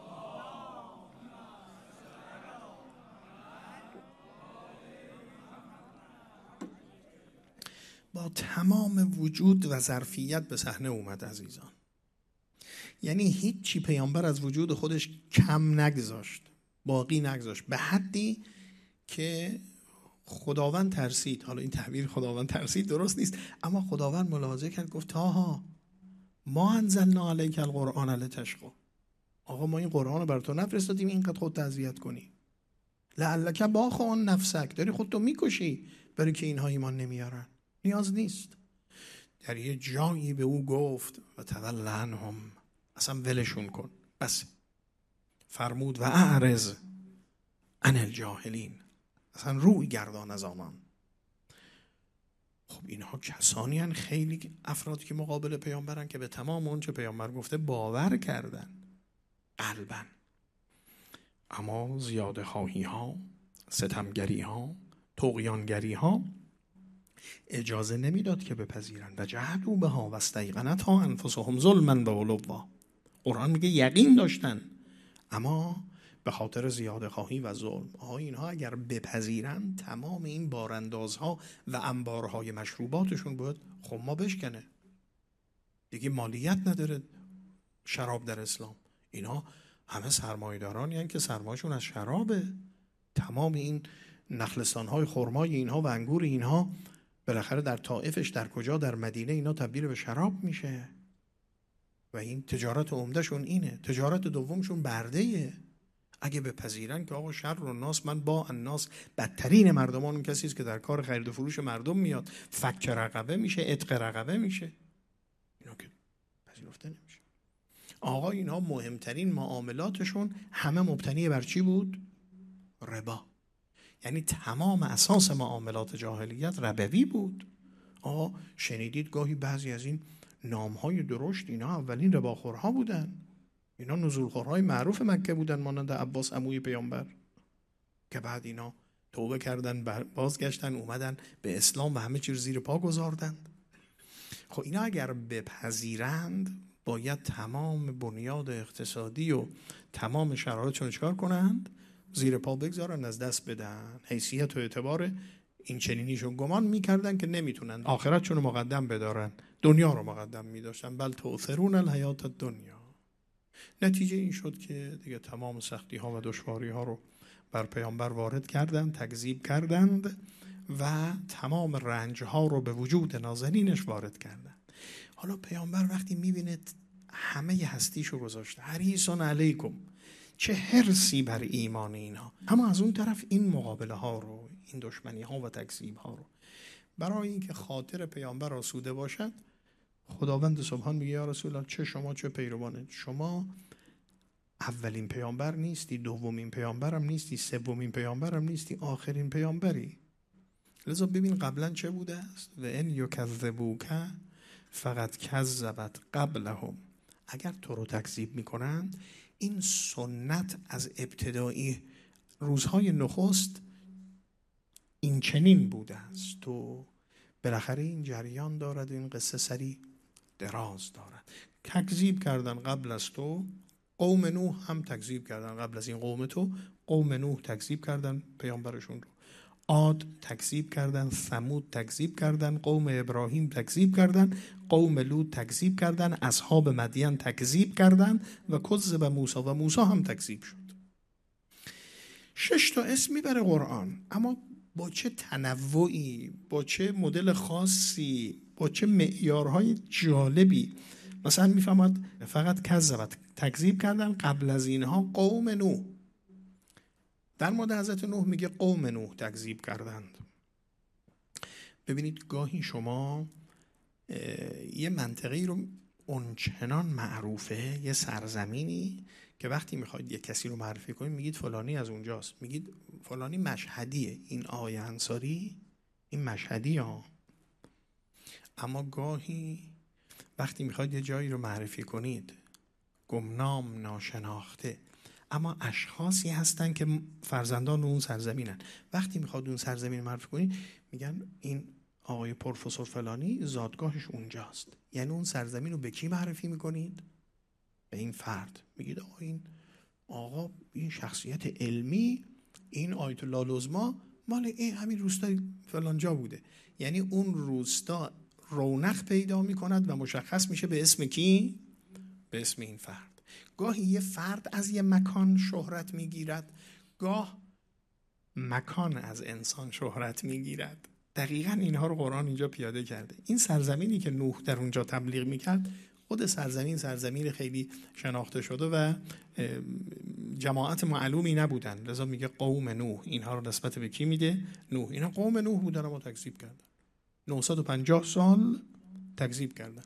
با تمام وجود و ظرفیت به صحنه اومد عزیزان. یعنی هیچی پیامبر از وجود خودش کم نگذاشت، باقی نگذاشت، به حدی که خداوند ترسید. حالا این تعبیر خداوند ترسید درست نیست، اما خداوند ملاحظه کرد گفت تاها ما انزلنا علیک القرآن لتشقی. آقا ما این قرآن رو بر تو نفرستادیم اینقدر خودت اذیت کنی. لعلک باخع نفسک، داری خودتو میکشی برای که اینها ایمان نمیارن. نیاز نیست. در یه جایی به او گفت و تول عنهم، اصلا ولشون کن بس. فرمود و اعرض عن الجاهلین، اصلا روی گردان از آنان. خب اینها کسانی هن، خیلی افرادی که مقابل پیامبرن که به تمام اون چه پیامبر گفته باور کردن قلبا، اما زیاده خواهی ها، ستمگری ها، طغیانگری ها اجازه نمیداد که بپذیرن. و جحدوا بها و استیقنتها انفسهم ظلما و علوا. قرآن میگه یقین داشتن اما به خاطر زیاده خواهی و ظلم. آها اینها اگر بپذیرن تمام این باراندازها و انبارهای مشروباتشون باید خب ما بشکنه دیگه. مالیت نداره شراب در اسلام. اینا همه سرمایه‌دارانی هستند که سرمایه‌شون از شرابه. تمام این نخلستان‌های خرمای اینها و انگور اینها بالاخره در طائفش در کجا در مدینه اینا تبدیل به شراب میشه و این تجارت عمدهشون اینه. تجارت دومشون برده‌ایه. اگه بپذیرن که آقا شر و ناس من با الناس، بدترین مردمان اون کسی است که در کار خرید و فروش مردم میاد، فک رقبه میشه، عتق رقبه میشه، اینا که پذیرفته نمیشه. آقا اینها مهمترین معاملاتشون همه مبتنی بر چی بود؟ ربا. یعنی تمام اساس معاملات جاهلیت ربوی بود. آقا شنیدید گاهی بعضی از این نامهای درشت اینا اولین رباخورها بودن. اینا نزولخورهای معروف مکه بودن، مانند عباس عموی پیامبر، که بعد اینا توبه کردن، بازگشتن، اومدن به اسلام و همه چیز زیر پا گذاردند. خب اینا اگر بپذیرند باید تمام بنیاد اقتصادی و تمام شرایطشون چکار کنند؟ زیر پا بگذارن، از دست بدن. حیثیت و اعتبار این چنینیشون گمان میکردن که نمیتونن آخرتشون رو مقدم بدارن، دنیا رو مقدم میداشتن. بل تؤثرون الحیات الدنیا. نتیجه این شد که دیگه تمام سختی ها و دشواری ها رو بر پیامبر وارد کردند، تکذیب کردند و تمام رنج ها رو به وجود نازنینش وارد کردند. حالا پیامبر وقتی میبینه همه هستیشو گذاشته، حریصون علیکم، چه حرصی بر ایمان اینها، اما از اون طرف این مقابله ها رو، این دشمنی ها و تکذیب ها رو، برای اینکه خاطر پیامبر آسوده باشد، خداوند سبحان میگه یا رسول الله چه شما چه پیروانه، شما اولین پیامبر نیستی، دومین پیامبرم نیستی، سومین پیامبرم نیستی، آخرین پیامبری. لذا ببین قبلا چه بوده است؟ و ان یکذبوک فقط کذبت قبلهم. اگر تو رو تکذیب میکنن، این سنت از ابتدایی روزهای نخست این چنین بوده است. تو بالاخره این جریان دارد، این قصه سری دراز دارد. تکذیب کردن قبل از تو، قوم نوح هم تکذیب کردن قبل از این قوم تو، قوم نوح تکذیب کردن پیامبرشون رو، عاد تکذیب کردن، ثمود تکذیب کردن، قوم ابراهیم تکذیب کردن، قوم لوط تکذیب کردن، اصحاب مدین تکذیب کردن و کذب موسی و موسی هم تکذیب شد. شش تا اسم میبره قرآن، اما با چه تنوعی، با چه مدل خاصی، با چه معیارهای جالبی. مثلا میفهمد فقط کذبت تکذیب کردن قبل از اینها قوم نوح. در مورد حضرت نوح میگه قوم نوح تکذیب کردند. ببینید گاهی شما یه منطقه‌ای رو اونچنان معروفه، یه سرزمینی که وقتی میخواید یه کسی رو معرفی کنید میگید فلانی از اونجاست، میگید فلانی مشهدیه، این آقای انصاری این مشهدی ها. اما گاهی وقتی میخواید یه جایی رو معرفی کنید گمنام ناشناخته، اما اشخاصی هستن که فرزندان اون سرزمینن، وقتی میخواد اون سرزمین معرفی کنید میگن این آقای پروفسور فلانی زادگاهش اونجاست. یعنی اون سرزمین رو به کی معرفی میکنید؟ به این فرد. میگید آقا این آقا این شخصیت علمی، این آیت الله العظمی مال این همین روستای فلانجا بوده. یعنی اون روستا رونق پیدا میکند و مشخص میشه به اسم کی؟ به اسم این فرد. گاهی یه فرد از یه مکان شهرت میگیرد، گاه مکان از انسان شهرت میگیرد. دقیقاً اینها رو قرآن اینجا پیاده کرده. این سرزمینی که نوح در اونجا تبلیغ میکرد، خود سرزمین سرزمین خیلی شناخته شده و جماعت معلومی نبودن، لذا میگه قوم نوح. اینها رو نسبت به کی میده؟ نوح. اینا قوم نوح بودن اما تکذیب کردن، نهصد و پنجاه سال تکذیب کردن.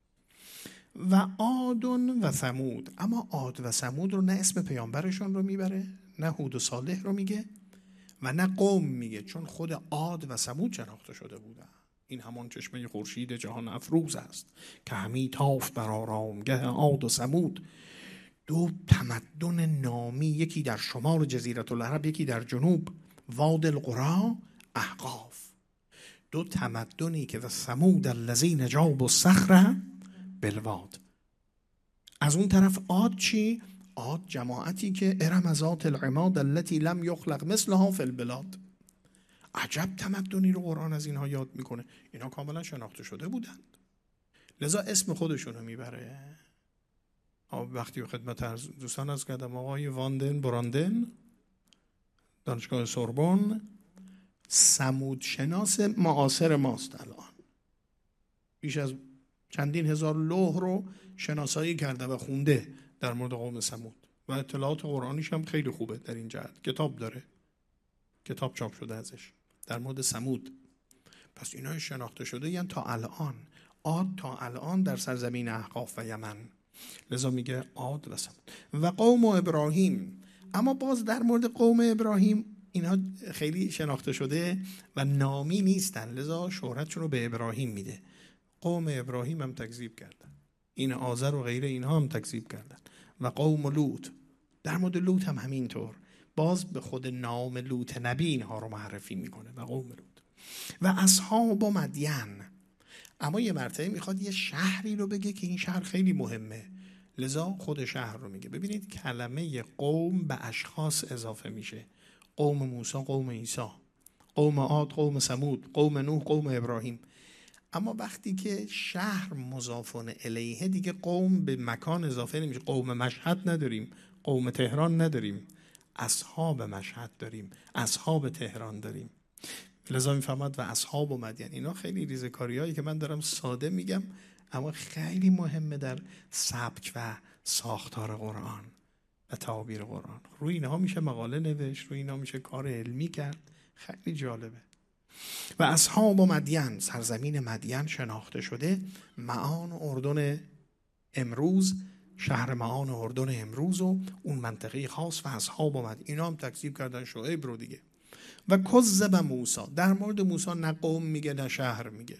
و عاد و ثمود. اما عاد و ثمود رو نه اسم پیامبرشون رو میبره، نه هود و صالح رو میگه و نه قوم میگه، چون خود عاد و ثمود شناخته شده بودن. این همان چشمه خورشید جهان افروز است که همی تافت بر آرامگه عاد و ثمود. دو تمدن نامی، یکی در شمال جزیره العرب، یکی در جنوب واد القرا احقاف. دو تمدنی که و ثمود الذین جابوا الصخر بالواد. از اون طرف عاد چی؟ عاد جماعتی که ارم ذات العماد التي لم یخلق مثلها فی البلاد. عجب تمدنی رو قرآن از اینها یاد میکنه. اینها کاملا شناخته شده بودند، لذا اسم خودشون رو میبره. وقتی خدمت دوستان از کردم آقای واندن براندن دانشگاه سوربن ثمود شناس معاصر ماست، الان بیش از چندین هزار لوح رو شناسایی کرده و خونده در مورد قوم ثمود و اطلاعات قرآنیش هم خیلی خوبه در این جهت. کتاب داره، کتاب چاپ شده ازش در مورد ثمود. پس اینا شناخته شده یعنی تا الان. عاد تا الان در سرزمین احقاف و یمن، لذا میگه عاد و ثمود. و قوم ابراهیم. اما باز در مورد قوم ابراهیم اینها خیلی شناخته شده و نامی نیستن، لذا شهرتشون رو به ابراهیم میده. قوم ابراهیم هم تکذیب کردن، این آذر و غیره اینها هم تکذیب کردن. و قوم لوط. در مورد لوط هم همینطور، باز به خود نام لوط نبی اینها رو معرفی میکنه. و قوم لوط و اصحاب مدین. اما یه مرتبه میخواد یه شهری رو بگه که این شهر خیلی مهمه، لذا خود شهر رو میگه. ببینید کلمه قوم به اشخاص اضافه میشه. قوم موسی، قوم عیسی، قوم عاد، قوم ثمود، قوم نوح، قوم ابراهیم. اما وقتی که شهر مضافون الیه دیگه قوم به مکان اضافه نمیشه. قوم مشهد نداریم، قوم تهران نداریم، اصحاب مشهد داریم، اصحاب تهران داریم. لذا میفهمد و اصحاب و مدین. اینا خیلی ریزکاری هایی که من دارم ساده میگم اما خیلی مهمه در سبک و ساختار قرآن و تعابیر قرآن. روی اینها میشه مقاله نوشت، روی اینها میشه کار علمی کرد. خیلی جالبه. و اصحاب و مدین، سرزمین مدین شناخته شده. معان اردن امروز، شهر معان اردن امروز و اون منطقه خاص و اصحاب و مدین. اینا هم تکذیب کردن شعیب رو دیگه. و کذب موسی. در مورد موسی نه قوم میگه نه شهر میگه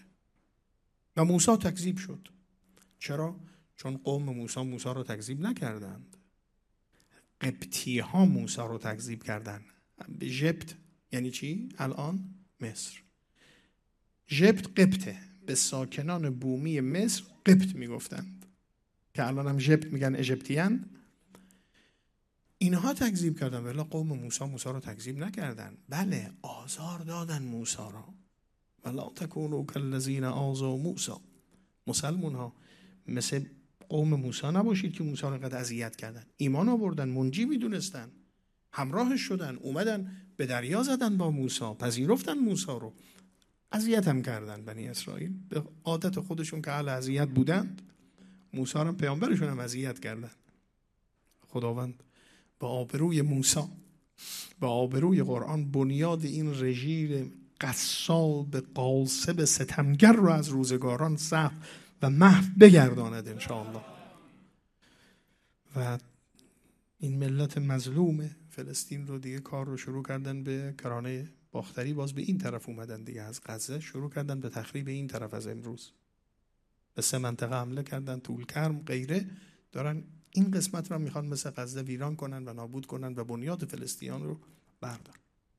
و موسی تکذیب شد. چرا؟ چون قوم موسی موسی رو تکذیب نکردند، قبطی ها موسی رو تکذیب کردن. ژبت یعنی چی؟ الان مصر. ژبت قبطه، به ساکنان بومی مصر قبط میگفتند که الان هم ژبت میگن اژپتیان. اینها تکذیب کردن، ولی قوم موسی موسی رو تکذیب نکردن. بله آزار دادن موسی را. ولا تکونوا کالذین آذوا موسی. مسلمون ها مثل قوم موسی نباشید که موسی رو اینقدر اذیت کردن. ایمان آوردن، منجی میدونستن، همراهش شدن، اومدن به دریا زدن با موسی، پذیرفتن موسی رو. اذیت هم کردن بنی اسرائیل، به عادت خودشون که اهل اذیت بودند. موسی رو پیامبرشون هم اذیت کردن. خداوند با آبروی موسی، با آبروی قرآن، بنیاد این رژیم قصاب قاصب ستمگر رو از روزگاران سقف و محو بگرداند انشاءالله. و این ملت مظلوم فلسطین رو دیگه کار رو شروع کردن به کرانه باختری، باز به این طرف اومدن دیگه، از غزه شروع کردن به تخریب این طرف از امروز. به سه منطقه حمله کردن، طولکرم غیره، دارن این قسمت رو میخوان مثل غزه ویران کنن و نابود کنن و بنیاد فلسطین رو بردارن.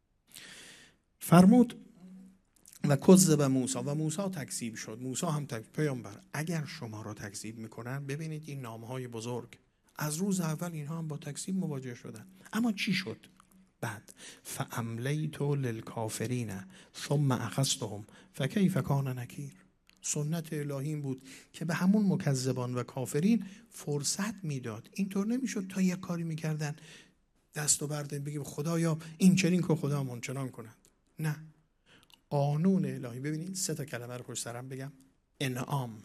فرمود و کذب موسی، و موسی تکذیب شد. موسی هم تکذیب. پیامبر اگر شما را تکذیب میکنن، ببینید این نامهای بزرگ از روز اول اینها هم با تکذیب مواجه شدن، اما چی شد بعد؟ فاملیت للکافرین ثم اخذتهم فکیف کان نکیر. سنت الهی این بود که به همون مکذبان و کافرین فرصت میداد. اینطور نمیشد تا یک کاری میکردن دست و برداریم بگیم خدایا این چنین کن خدا همون چنان کنند. نه، قانون الهی. ببینید سه تا کلمه رو پشت سرم بگم: انعام،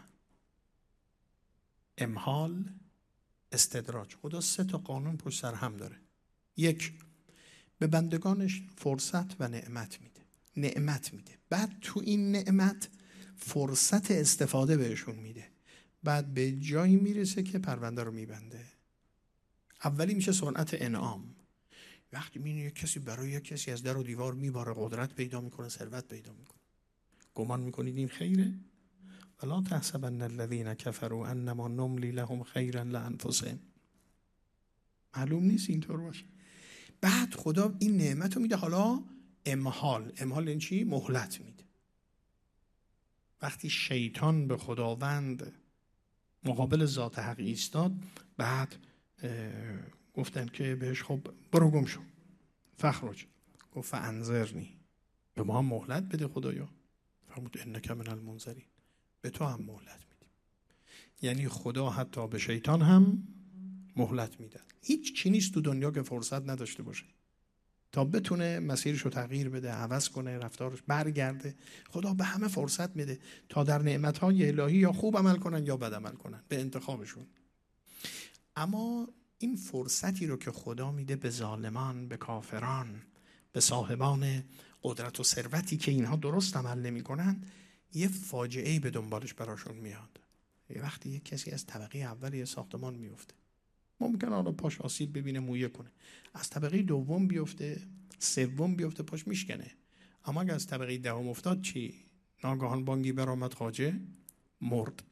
امهال، استدراج. خدا سه تا قانون پشت سر هم داره. یک، به بندگانش فرصت و نعمت میده، نعمت میده، بعد تو این نعمت فرصت استفاده بهشون میده، بعد به جایی میرسه که پرونده رو میبنده. اولی میشه سنت انعام. وقتی میبینی یک کسی برای یک کسی از در و دیوار میباره، قدرت پیدا میکنه، ثروت پیدا میکنه، گمان میکنید این خیره؟ ولا تحسبن الذين كفروا انما نملی لهم خیرا لانفسهم. معلوم نیست اینطور باشه. بعد خدا این نعمت رو میده. حالا امهال، امهال این چی؟ مهلت میده. وقتی شیطان به خداوند مقابل ذات حق ایستاد، بعد گفتن که بهش خب برو گم شو، فخرج. گفت فانذرنی، به ما هم مهلت بده خدایا. فرمود انک من المنذرین، به تو هم مهلت میدیم. یعنی خدا حتی به شیطان هم مهلت میده. هیچ چی نیست تو دنیا که فرصت نداشته باشه تا بتونه مسیرش رو تغییر بده، عوض کنه، رفتارش برگرده. خدا به همه فرصت میده تا در نعمتهای الهی یا خوب عمل کنن یا بد عمل کنن، به انتخابشون. اما این فرصتی رو که خدا میده به ظالمان، به کافران، به صاحبان قدرت و ثروتی که اینها درست عمل نمی کنن، یه فاجعه‌ای به دنبالش براشون میاد. یه وقتی یک کسی از طبقه اول یه ساختمان میفته، ممکنه حالا پاش آسیب ببینه، مویه کنه. از طبقه دوم بیفته، سوم بیفته، پاش میشکنه. اما اگه از طبقه دهم افتاد چی؟ ناگهان بانگی برآمد، خواجه مرد.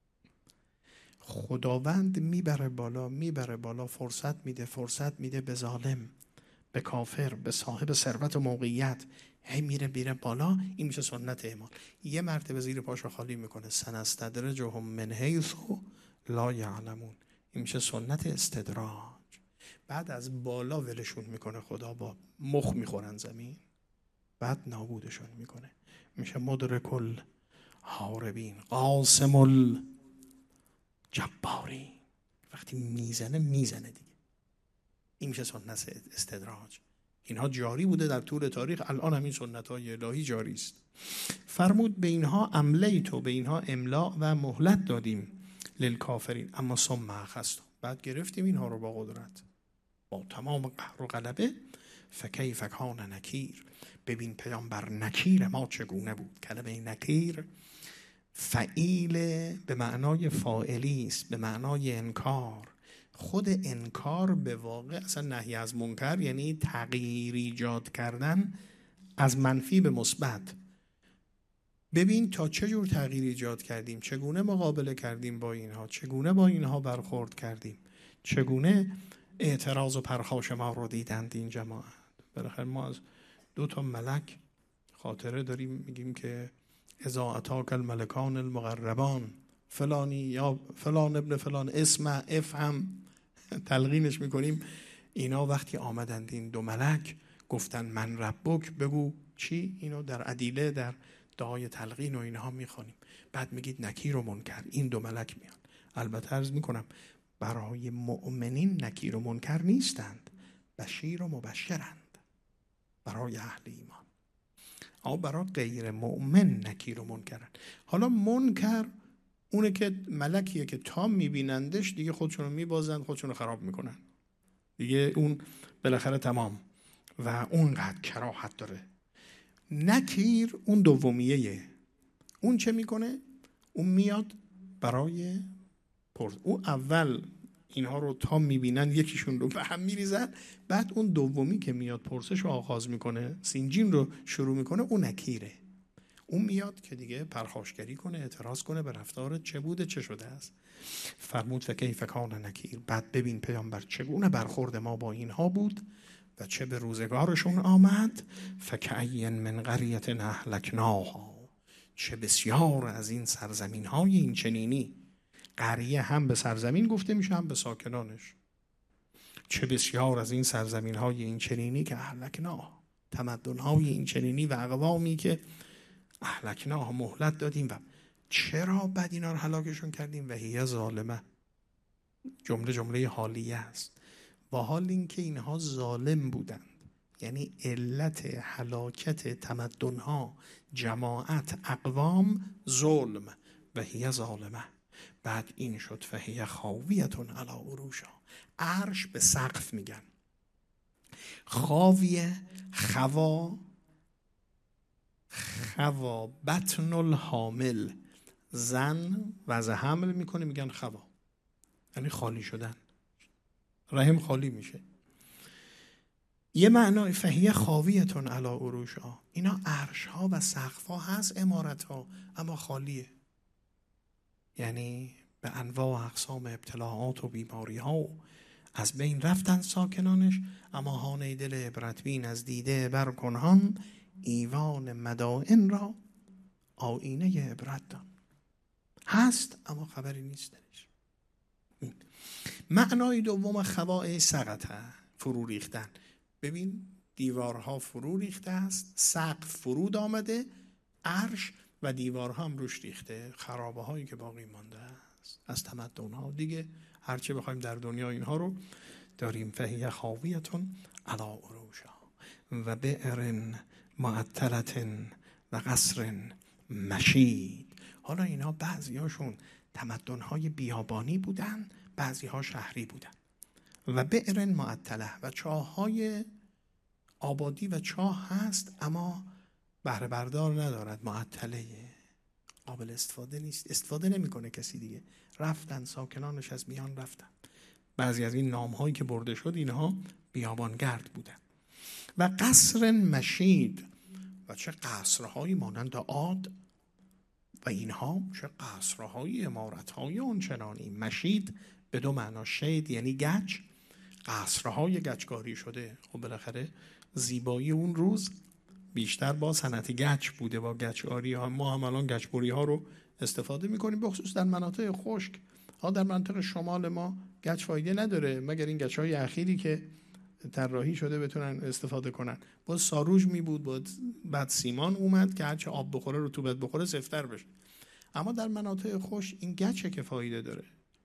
خداوند میبره بالا، میبره بالا، فرصت میده، فرصت میده به ظالم، به کافر، به صاحب ثروت و موقعیت. هی میره بیره بالا. این میشه سنت اعمال. یه مرتبه زیر پاشو خالی میکنه. سنستدرجهم من حیث لا یعلمون. این میشه سنت استدراج. بعد از بالا ولشون میکنه خدا، با مخ میخورن زمین، بعد نابودشون میکنه. میشه مدرک الحاربین، قاسم الجبارین. وقتی میزنه میزنه دیگه. این میشه سنت استدراج. اینها جاری بوده در طول تاریخ، الان هم این سنت های الهی جاری است. فرمود به اینها املیتو، به اینها املا و مهلت دادیم، للکافرین اما ثم اخذتم، بعد گرفتیم اینها رو با قدرت، با تمام قهر و غلبه. فکیف کان نکیر، ببین پیامبر نکیر ما چگونه بود. کلمه نکیر فعیل به معنای فاعلی است، به معنای انکار. خود انکار به واقع اصلا نهی از منکر، یعنی تغییر ایجاد کردن از منفی به مثبت. ببین تا چه جور تغییر ایجاد کردیم، چگونه مقابله کردیم با اینها، چگونه با اینها برخورد کردیم، چگونه اعتراض و پرخاش ما رو دیدند این جماعت. بالاخره ما از دو تا ملک خاطره داریم، میگیم که اذا اتاک الملکان المقربان فلانی یا فلان ابن فلان اسمع افهم، تلقینش میکنیم. اینا وقتی آمدند این دو ملک گفتن من ربک، بگو چی؟ اینو در عدیله در دعای تلقین و اینها میخوانیم. بعد میگید نکیر و منکر، این دو ملک میان. البته عرض میکنم برای مؤمنین نکیر و منکر نیستند، بشیر و مبشرند برای اهل ایمان، اما برای غیر مؤمن نکیر و منکرند. حالا منکر اونه که ملکیه که تا میبینندش دیگه خودشونو میبازند، خودشونو خراب میکنن دیگه، اون بالاخره تمام و اونقدر کراهت داره. نکیر اون دومیه، اون چه میکنه؟ اون میاد برای پرس. اون اول اینها رو تا میبینن یکیشون رو به هم میریزن، بعد اون دومی که میاد پرسش رو آغاز میکنه، سینجین رو شروع میکنه، اون نکیره. اون میاد که دیگه پرخاشگری کنه، اعتراض کنه به رفتارت، چه بوده چه شده است. فرمود فکیف کان نکیر، بعد ببین پیامبر چگونه برخورد ما با اینها بود و چه به روزگارشون آمد. فکأی من قریة اهلکناها، چه بسیار از این سرزمین های این چنینی. قریه هم به سرزمین گفته میشه هم به ساکنانش. چه بسیار از این سرزمین های این چنینی که اهلکناها، تمدن های این چنینی و اقوامی که اهلکناها مهلت دادیم و چرا بعد اینا رو هلاکشون کردیم. و هی ظالمه، جمله جمله حالیه است، با حال این که اینها ظالم بودند. یعنی علت هلاکت تمدنها، جماعت، اقوام ظلم. و هی ظالمه، بعد این شد فهی خاویتون علی عروشها. عرش به سقف میگن، خاویه خوا، خوا بطن الحامل، زن وضع حمل میکنه میگن خوا، یعنی خالی شدن، رحم خالی میشه. یه معنای فهیه خاویتون علی عروشها، اینا عرش ها و سقف ها هست، عمارت ها، اما خالیه. یعنی به انواع و اقسام ابتلاعات و بیماری ها از بین رفتن ساکنانش، اما هانه دل عبرت بین از دیده برکنهان، ایوان مدائن را آینه عبرت دان. هست اما خبری نیست درش. معنای دوم خوائع سقطه، فرو ریختن. ببین دیوارها فرو ریخته است، سقف فرود آمده، عرش و دیوارها هم روش ریخته. خرابه هایی که باقی مانده است از تمدن ها دیگه، هرچه بخوایم در دنیا اینها رو داریم. فهیه خاویتون علی عروشها و بئر معطلة و قصر مشید. حالا اینا بعضی هاشون تمدن های بیابانی بودن، بعضی ها شهری بودن. و بئر معطله، و چاه های آبادی و چاه هست اما بهره بردار ندارد، معطله، قابل استفاده نیست، استفاده نمیکنه کسی دیگه، رفتن ساکنانش از میان رفتن. بعضی از این نام هایی که برده شد اینها بیابانگرد بودن. و قصر مشید، و چه قصرهایی مانند عاد و اینها، چه قصرهایی، امارتهای اونچنانی. مشید به دو معنا، شید یعنی گچ، قصرهای گچکاری شده. خب بالاخره زیبایی اون روز بیشتر با صنعت گچ بوده، با گچکاری ها. ما هم الان گچبری ها رو استفاده میکنیم، به خصوص در مناطق خشک. ها در مناطق شمال ما گچ فایده نداره مگر این گچ های اخیری که طراحی شده بتونن استفاده کنن. باز ساروج می بود، بود بعد سیمان اومد که هرچه آب بخوره رطوبت بخوره سفتر بشه. اما در مناطق خشک این گچه که فایده داره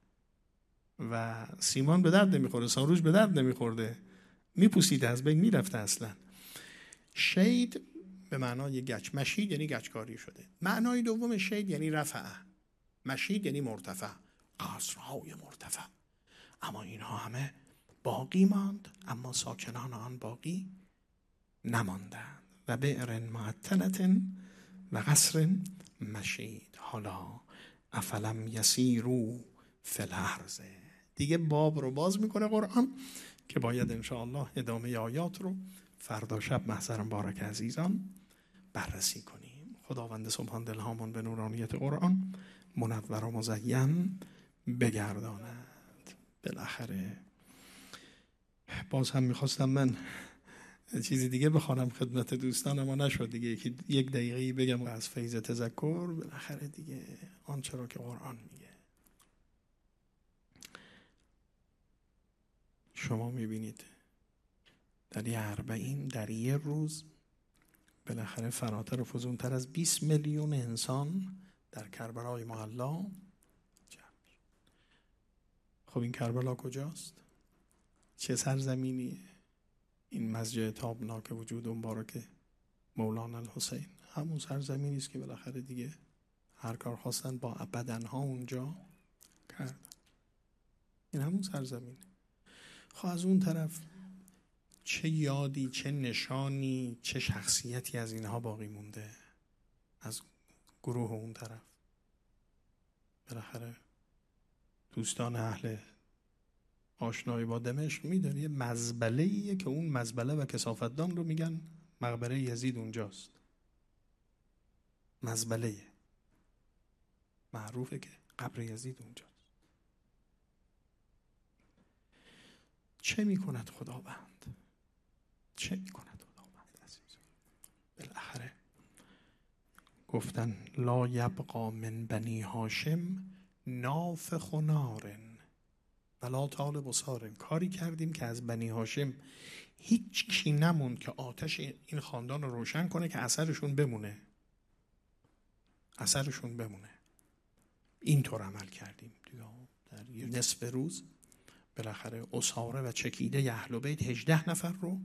و سیمان به درد نمیخوره، ساروج به درد نمیخورده، میپوسید از بین میرفته اصلا. شید به معنای گچ، مشید یعنی گچکاری شده. معنای دوم شید یعنی رفع، مشید یعنی مرتفع، قصرهای مرتفع. اما اینها همه باقی ماند، اما ساکنان آن باقی نماندند. و بئر معطلة و قصر مشید. حالا افلم یسیروا فی الارض، دیگه باب رو باز میکنه قرآن که باید انشاءالله ادامه آیات رو فردا شب محضر مبارک عزیزان بررسی کنیم. خداوند سبحان دلهامون به نورانیت قرآن منور و مزین بگرداند. بالاخره باز هم میخواستم من چیزی دیگه بخوانم خدمت دوستان اما نشد دیگه، یکی یک دقیقه‌ای بگم از فیض تذکر. بالاخره دیگه آنچه را که قرآن میگه. شما میبینید در یه اربعین در یه روز بالاخره فراتر و فزونتر از بیست میلیون انسان در کربلای معلا جمع. خب این کربلا کجاست؟ چه سرزمینیه؟ این مسجد تابناک وجود مبارک مولانا الحسین همون سرزمینی است که بالاخره دیگه هر کار خواستن با بدنها اونجا کردن. این همون سرزمینه. خب از اون طرف چه یادی، چه نشانی، چه شخصیتی از اینها باقی مونده از گروه اون طرف؟ بالاخره دوستان اهل آشنایی با دمشق میدونی یه مزبله‌ایه که اون مزبله و کثافتدان رو میگن مقبره یزید اونجاست. مزبله معروفه که قبر یزید اونجاست. چه میکند خداوند؟ چه میکند خداوند عزیز؟ بالاخره گفتن لا یبقا من بنی هاشم نافخ نارن ولا طالب صارن. کاری کردیم که از بنی هاشم هیچ کی نموند که آتش این خاندان رو روشن کنه که اثرشون بمونه، اثرشون بمونه. اینطور عمل کردیم دیگه. در یه نصف روز بالاخره اساره و چکیده اهل بیت هجده نفر رو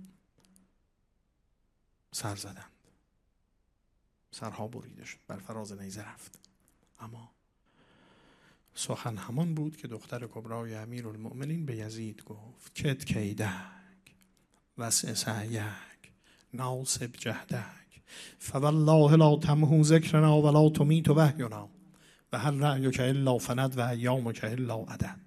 سر زدند، سرها بریده شد، بر فراز نیزه رفت. اما سخن همان بود که دختر کبرای امیرالمؤمنین به یزید گفت کت کیدک وسع سعیک ناصب جهدک فوالله لا تمحو ذکرنا ولا تمیت وحینا و هل رأیک الا فند و ایامک الا عدد.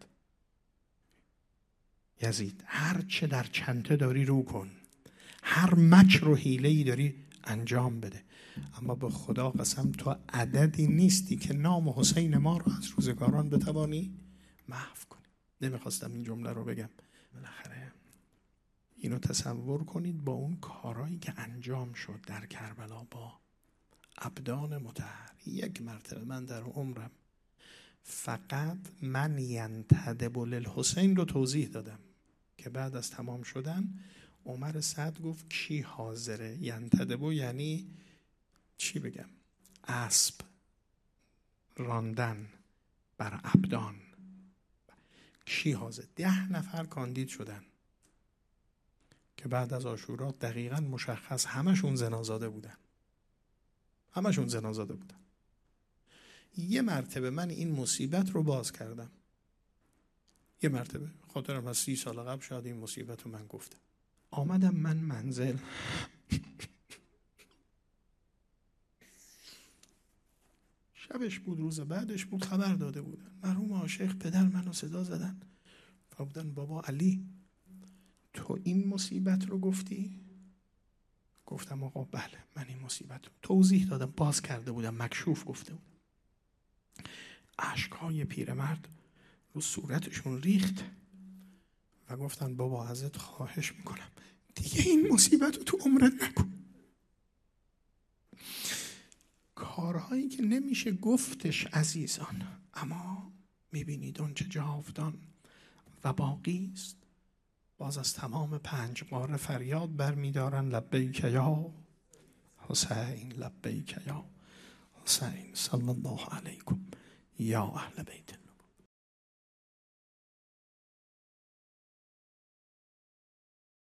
یزید هر چه در چنته داری رو کن، هر مکر و حیله‌ای داری انجام بده، اما به خدا قسم تو عددی نیستی که نام حسین ما رو از روزگاران بتوانی محو کنی. نمیخواستم این جمله رو بگم. بالاخره اینو تصور کنید با اون کارهایی که انجام شد در کربلا با ابدان مطهر. یک مرتبه من در عمرم فقط من ینتدب للحسین رو توضیح دادم که بعد از تمام شدن عمر سعد گفت کی حاضره؟ ینتدب یعنی چی بگم؟ اسب راندن بر ابدان. کی حاضر؟ ده نفر کاندید شدن که بعد از عاشورا دقیقاً مشخص همشون زنازاده بودن، همشون زنازاده بودن. یه مرتبه من این مصیبت رو باز کردم، یه مرتبه خاطرم از سی سال قبل شاید این مصیبت رو من گفتم. آمدم من منزل شبش بود، روز بعدش بود، خبر داده بودن مرحوم عاشق پدر منو صدا زدن و بودن بابا علی تو این مصیبت رو گفتی؟ گفتم آقا بله من این مصیبت رو توضیح دادم، باز کرده بودم، مکشوف گفته بودم. اشک‌های پیرمرد رو صورتشون ریخت و گفتن بابا ازت خواهش میکنم دیگه این مصیبت رو تو عمرت نکن. کارهایی که نمیشه گفتش عزیزان، اما میبینید اون چه جاودان و باقی است. باز از تمام پنج بار فریاد برمیدارن لبیک یا حسین، لبیک یا حسین، صلی الله علیکم یا اهل بیت.